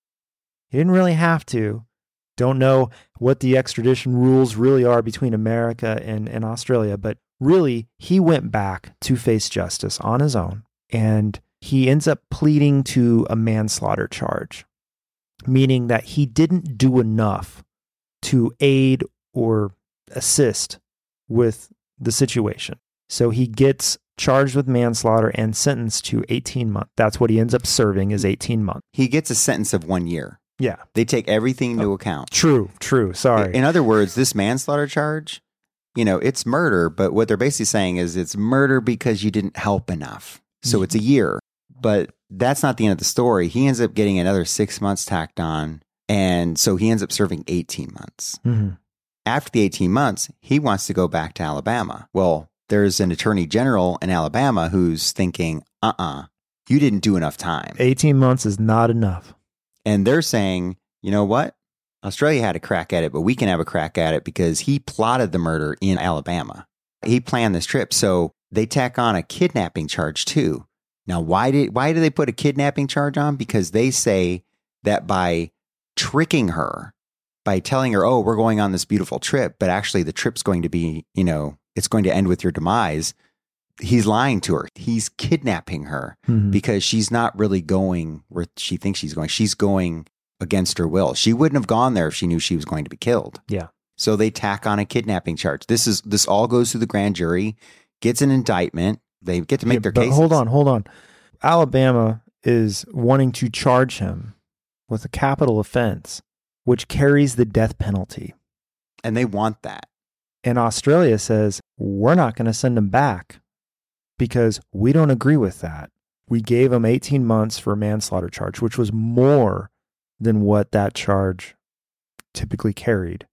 He didn't really have to. Don't know what the extradition rules really are between America and, and Australia, but really, he went back to face justice on his own, and he ends up pleading to a manslaughter charge, meaning that he didn't do enough to aid or assist with the situation. So he gets charged with manslaughter and sentenced to eighteen months. That's what he ends up serving, is eighteen months. He gets a sentence of one year. Yeah. They take everything into Oh, account. True, true. Sorry. In other words, this manslaughter charge, you know, it's murder, but what they're basically saying is it's murder because you didn't help enough. So it's a year. But that's not the end of the story. He ends up getting another six months tacked on. And so he ends up serving eighteen months. Mhm. After the eighteen months, he wants to go back to Alabama. Well, there's an attorney general in Alabama who's thinking, uh-uh, you didn't do enough time. eighteen months is not enough. And they're saying, you know what? Australia had a crack at it, but we can have a crack at it because he plotted the murder in Alabama. He planned this trip. So they tack on a kidnapping charge too. Now, why did why do they put a kidnapping charge on? Because they say that by tricking her, by telling her, oh, we're going on this beautiful trip, but actually the trip's going to be, you know, it's going to end with your demise. He's lying to her. He's kidnapping her Mhm. because she's not really going where she thinks she's going. She's going against her will. She wouldn't have gone there if she knew she was going to be killed. Yeah. So they tack on a kidnapping charge. This is this all goes through the grand jury, gets an indictment. They get to make Yeah, their but cases. hold on, hold on. Alabama is wanting to charge him with a capital offense, which carries the death penalty. And they want that. And Australia says, we're not going to send him back because we don't agree with that. We gave him eighteen months for a manslaughter charge, which was more than what that charge typically carried.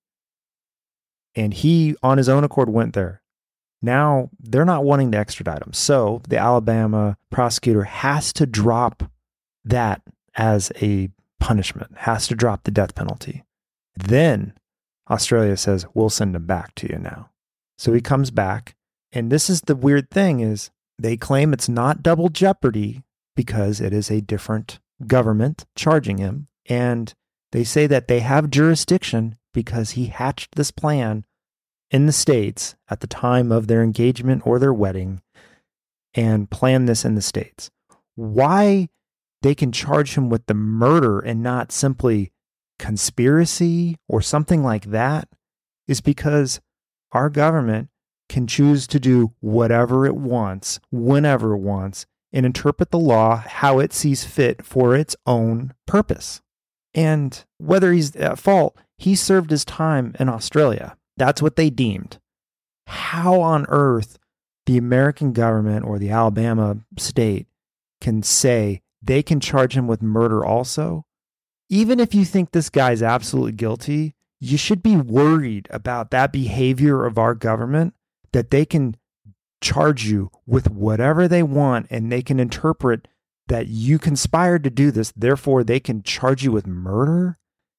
And he, on his own accord, went there. Now, they're not wanting to extradite him. So the Alabama prosecutor has to drop that as a punishment, has to drop the death penalty. Then Australia says, we'll send him back to you now. So he comes back. And this is the weird thing is they claim it's not double jeopardy because it is a different government charging him. And they say that they have jurisdiction because he hatched this plan in the States at the time of their engagement or their wedding and planned this in the States. Why they can charge him with the murder and not simply conspiracy or something like that is because our government can choose to do whatever it wants, whenever it wants, and interpret the law how it sees fit for its own purpose. And whether he's at fault, he served his time in Australia. That's what they deemed. How on earth the American government or the Alabama state can say they can charge him with murder also? Even if you think this guy's absolutely guilty, you should be worried about that behavior of our government, that they can charge you with whatever they want and they can interpret that you conspired to do this, therefore they can charge you with murder?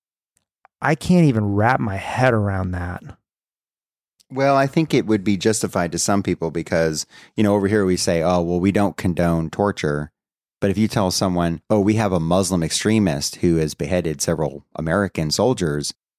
I can't even wrap my head around that. Well, I think it would be justified to some people because, you know, over here we say, oh, well, we don't condone torture. But if you tell someone, oh, we have a Muslim extremist who has beheaded several American soldiers,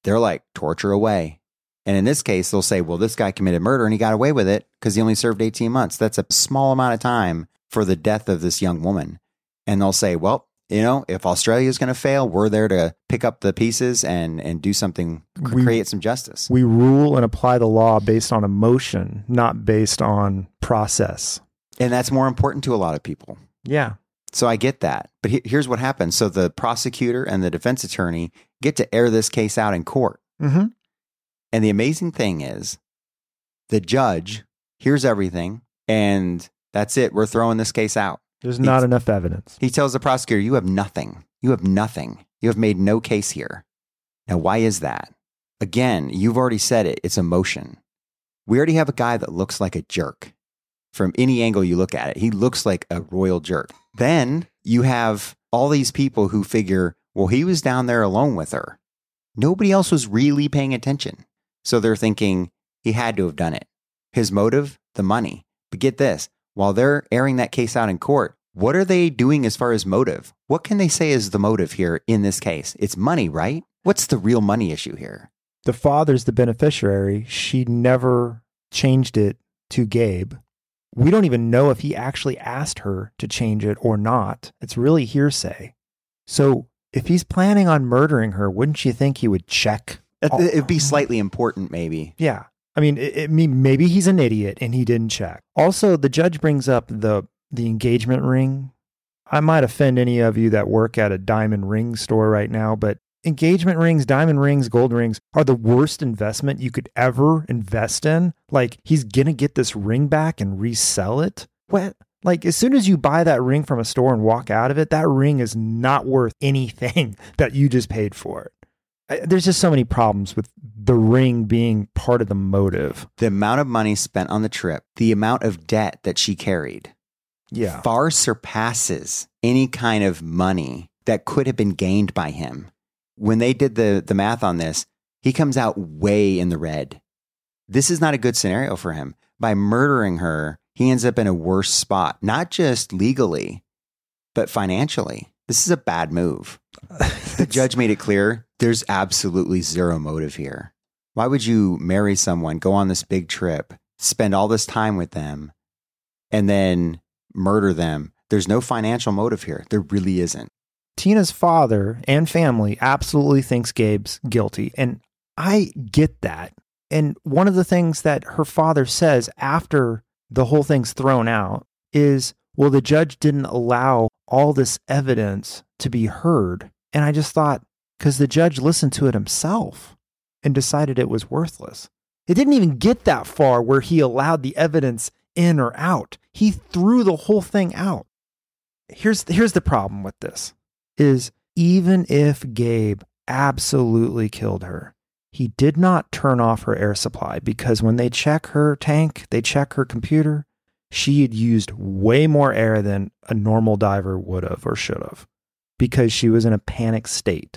they're like, torture away. And in this case, they'll say, well, this guy committed murder and he got away with it because he only served eighteen months. That's a small amount of time for the death of this young woman. And they'll say, well, you know, if Australia is going to fail, we're there to pick up the pieces and, and do something, we, create some justice. We rule and apply the law based on emotion, not based on process. And that's more important to a lot of people. Yeah. So I get that. But he, here's what happens. So the prosecutor and the defense attorney get to air this case out in court. Mm-hmm. And the amazing thing is the judge hears everything and that's it. We're throwing this case out. There's not He's, enough evidence. He tells the prosecutor, you have nothing. You have nothing. You have made no case here. Now, why is that? Again, you've already said it. It's emotion. We already have a guy that looks like a jerk. From any angle you look at it, he looks like a royal jerk. Then you have all these people who figure, well, he was down there alone with her. Nobody else was really paying attention. So they're thinking he had to have done it. His motive, the money. But get this, while they're airing that case out in court, what are they doing as far as motive? What can they say is the motive here in this case? It's money, right? What's the real money issue here? The father's the beneficiary. She never changed it to Gabe. We don't even know if he actually asked her to change it or not. It's really hearsay. So if he's planning on murdering her, wouldn't you think he would check? It'd be slightly important, maybe. Yeah. I mean, it, it, maybe he's an idiot and he didn't check. Also, the judge brings up the the engagement ring. I might offend any of you that work at a diamond ring store right now, but engagement rings, diamond rings, gold rings are the worst investment you could ever invest in. Like, he's going to get this ring back and resell it. What? Like, as soon as you buy that ring from a store and walk out of it, that ring is not worth anything that you just paid for it. There's just so many problems with the ring being part of the motive. The amount of money spent on the trip, the amount of debt that she carried, yeah, far surpasses any kind of money that could have been gained by him. When they did the, the math on this, he comes out way in the red. This is not a good scenario for him. By murdering her, he ends up in a worse spot, not just legally, but financially. This is a bad move. The judge made it clear there's absolutely zero motive here. Why would you marry someone, go on this big trip, spend all this time with them, and then murder them? There's no financial motive here. There really isn't. Tina's father and family absolutely thinks Gabe's guilty, and I get that. And one of the things that her father says after the whole thing's thrown out is, well, the judge didn't allow all this evidence to be heard. And I just thought, because the judge listened to it himself and decided it was worthless. It didn't even get that far where he allowed the evidence in or out. He threw the whole thing out. Here's, here's the problem with this, is even if Gabe absolutely killed her, he did not turn off her air supply, because when they check her tank, they check her computer, she had used way more air than a normal diver would have or should have, because she was in a panic state.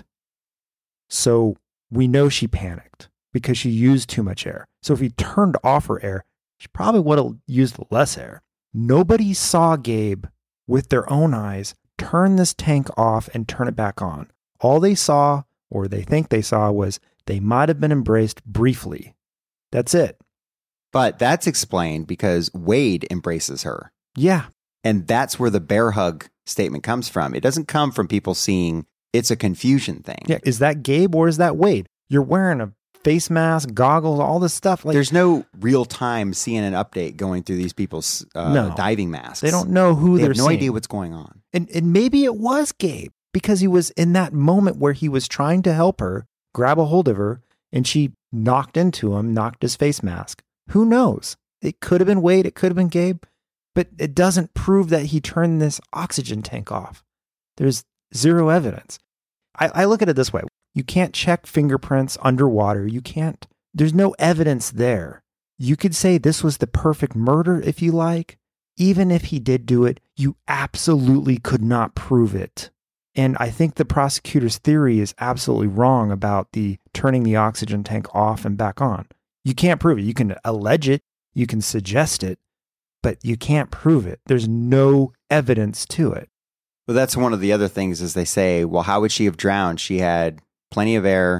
So we know she panicked because she used too much air. So if he turned off her air, she probably would have used less air. Nobody saw Gabe with their own eyes turn this tank off and turn it back on. All they saw, or they think they saw, was they might have been embraced briefly. That's it. But that's explained because Wade embraces her. Yeah. And that's where the bear hug statement comes from. It doesn't come from people seeing it's a confusion thing. Yeah. Is that Gabe or is that Wade? You're wearing a face mask, goggles, all this stuff. Like, there's no real time C N N update going through these people's uh, no. diving masks. They don't know who they they're have no seeing. idea what's going on. And and maybe it was Gabe, because he was in that moment where he was trying to help her, grab a hold of her, and she knocked into him, knocked his face mask. Who knows? It could have been Wade, it could have been Gabe, but it doesn't prove that he turned this oxygen tank off. There's zero evidence. I, I look at it this way. You can't check fingerprints underwater. You can't, there's no evidence there. You could say this was the perfect murder if you like. Even if he did do it, you absolutely could not prove it. And I think the prosecutor's theory is absolutely wrong about the turning the oxygen tank off and back on. You can't prove it. You can allege it, you can suggest it, but you can't prove it. There's no evidence to it. Well, that's one of the other things is they say, well, how would she have drowned? She had plenty of air.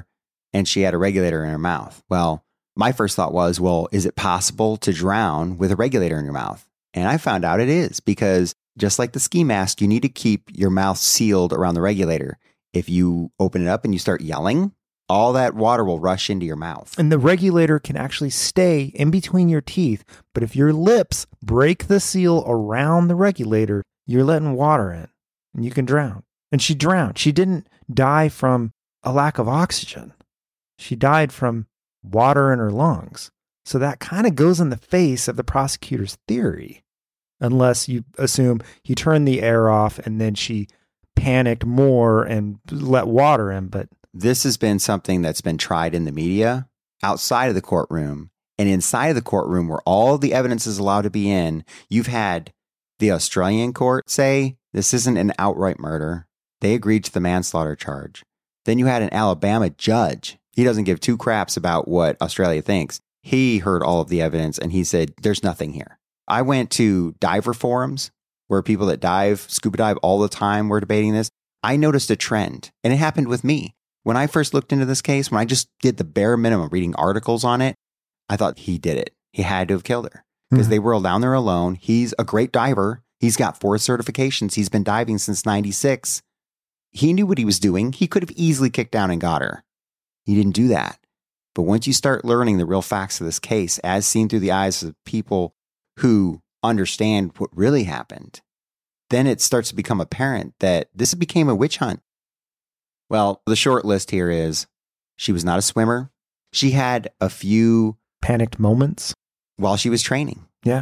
and she had a regulator in her mouth. Well, my first thought was, well, is it possible to drown with a regulator in your mouth? And I found out it is, because just like the ski mask, you need to keep your mouth sealed around the regulator. If you open it up and you start yelling, all that water will rush into your mouth. And the regulator can actually stay in between your teeth. But if your lips break the seal around the regulator, you're letting water in and you can drown. And she drowned. She didn't die from a lack of oxygen. She died from water in her lungs. So that kind of goes in the face of the prosecutor's theory, unless you assume he turned the air off and then she panicked more and let water in. But this has been something that's been tried in the media, outside of the courtroom, and inside of the courtroom where all the evidence is allowed to be in. You've had the Australian court say this isn't an outright murder. They agreed to the manslaughter charge. Then you had an Alabama judge. He doesn't give two craps about what Australia thinks. He heard all of the evidence and he said, there's nothing here. I went to diver forums where people that dive, scuba dive all the time were debating this. I noticed a trend, and it happened with me. When I first looked into this case, when I just did the bare minimum reading articles on it, I thought he did it. He had to have killed her because mm-hmm. they were down there alone. He's a great diver. He's got four certifications. He's been diving since ninety-six. He knew what he was doing. He could have easily kicked down and got her. He didn't do that. But once you start learning the real facts of this case, as seen through the eyes of people who understand what really happened, then it starts to become apparent that this became a witch hunt. Well, the short list here is she was not a swimmer. She had a few panicked moments while she was training. Yeah.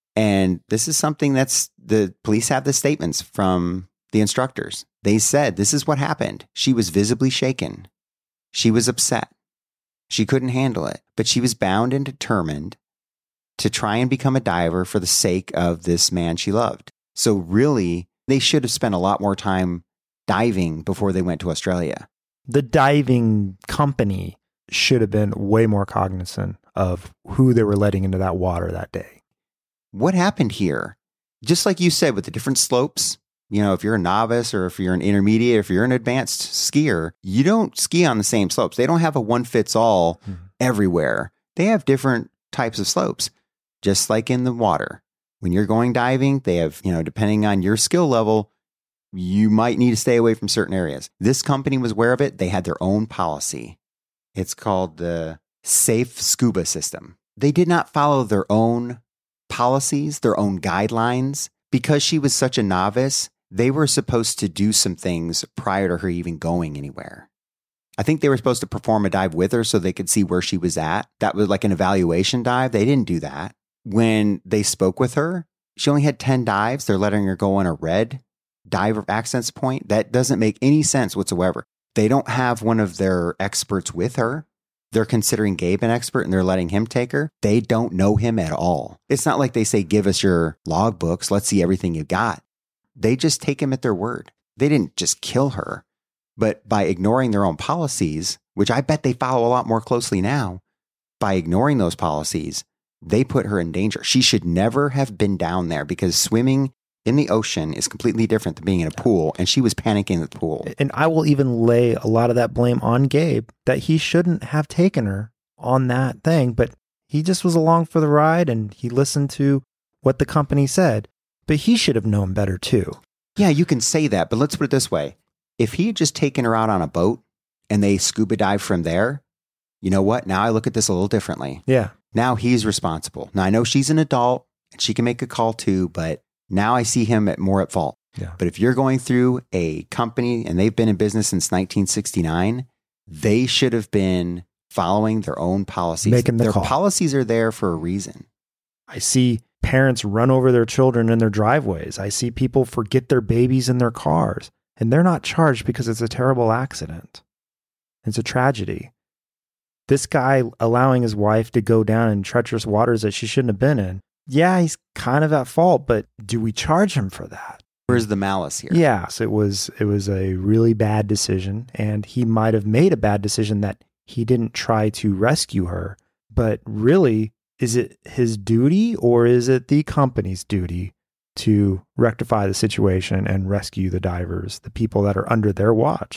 And this is something that's the police have the statements from the instructors. They said this is what happened. She was visibly shaken. She was upset. She couldn't handle it, but she was bound and determined to try and become a diver for the sake of this man she loved. So really, they should have spent a lot more time diving before they went to Australia. The diving company should have been way more cognizant of who they were letting into that water that day. What happened here? Just like you said, with the different slopes, you know, if you're a novice or if you're an intermediate, if you're an advanced skier, you don't ski on the same slopes. They don't have a one fits all mm-hmm. everywhere. They have different types of slopes, just like in the water. When you're going diving, they have, you know, depending on your skill level, you might need to stay away from certain areas. This company was aware of it. They had their own policy. It's called the Safe Scuba System. They did not follow their own policies, their own guidelines. Because she was such a novice, they were supposed to do some things prior to her even going anywhere. I think they were supposed to perform a dive with her so they could see where she was at. That was like an evaluation dive. They didn't do that. When they spoke with her, she only had ten dives. They're letting her go on a red dive access point. That doesn't make any sense whatsoever. They don't have one of their experts with her. They're considering Gabe an expert and they're letting him take her. They don't know him at all. It's not like they say, give us your logbooks. Let's see everything you got. They just take him at their word. They didn't just kill her, but by ignoring their own policies, which I bet they follow a lot more closely now, by ignoring those policies, they put her in danger. She should never have been down there because swimming in the ocean is completely different than being in a pool, and she was panicking in the pool. And I will even lay a lot of that blame on Gabe, that he shouldn't have taken her on that thing, but he just was along for the ride and he listened to what the company said, but he should have known better too. Yeah, you can say that, but let's put it this way. If he had just taken her out on a boat and they scuba dive from there, you know what? Now I look at this a little differently. Yeah. Now he's responsible. Now I know she's an adult and she can make a call too, but now I see him at more at fault. Yeah. But if you're going through a company and they've been in business since nineteen sixty-nine, they should have been following their own policies. Making the their call. policies are there for a reason. I see parents run over their children in their driveways. I see people forget their babies in their cars, and they're not charged because it's a terrible accident. It's a tragedy. This guy allowing his wife to go down in treacherous waters that she shouldn't have been in. Yeah, he's kind of at fault, but do we charge him for that? Where's the malice here? Yes, it was it was a really bad decision, and he might have made a bad decision that he didn't try to rescue her. But really, is it his duty or is it the company's duty to rectify the situation and rescue the divers, the people that are under their watch?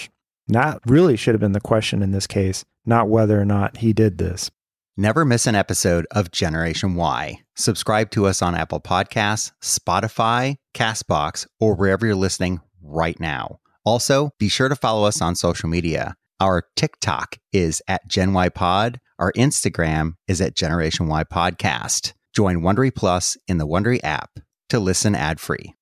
And that really should have been the question in this case, not whether or not he did this. Never miss an episode of Generation Why. Subscribe to us on Apple Podcasts, Spotify, CastBox, or wherever you're listening right now. Also, be sure to follow us on social media. Our TikTok is at Gen Y Pod. Our Instagram is at Generation Y Podcast. Join Wondery Plus in the Wondery app to listen ad-free.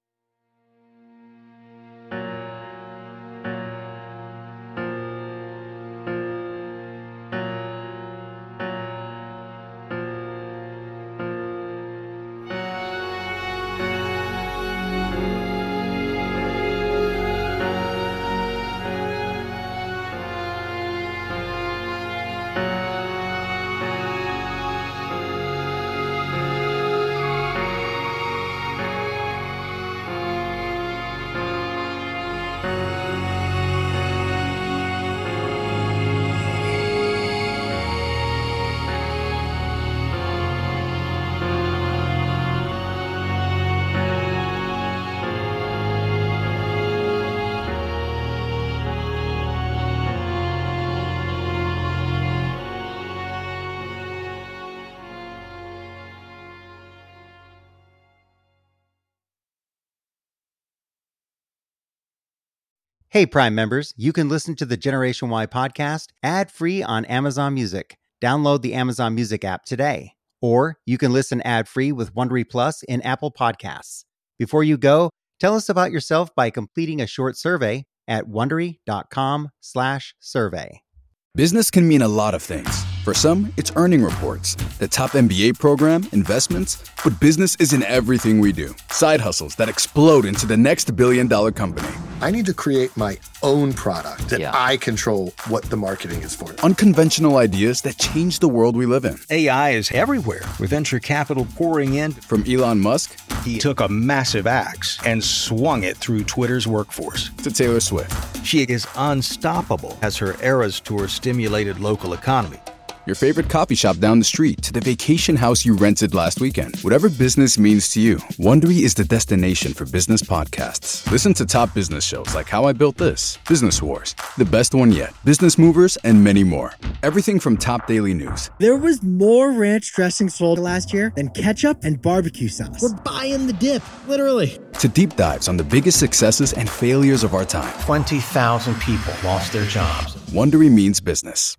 Hey, Prime members, you can listen to the Generation Y podcast ad-free on Amazon Music. Download the Amazon Music app today. Or you can listen ad-free with Wondery Plus in Apple Podcasts. Before you go, tell us about yourself by completing a short survey at Wondery.com slash survey. Business can mean a lot of things. For some, it's earning reports, the top M B A program, investments, but business isn't everything we do. Side hustles that explode into the next billion dollar company. I need to create my own product that yeah. I control what the marketing is for. Unconventional ideas that change the world we live in. A I is everywhere, with venture capital pouring in. From Elon Musk, he took a massive axe and swung it through Twitter's workforce. To Taylor Swift. She is unstoppable as her Eras Tour stimulated local economy. Your favorite coffee shop down the street to the vacation house you rented last weekend. Whatever business means to you, Wondery is the destination for business podcasts. Listen to top business shows like How I Built This, Business Wars, The Best One Yet, Business Movers, and many more. Everything from top daily news. There was more ranch dressing sold last year than ketchup and barbecue sauce. We're buying the dip, literally. To deep dives on the biggest successes and failures of our time. twenty thousand people lost their jobs. Wondery means business.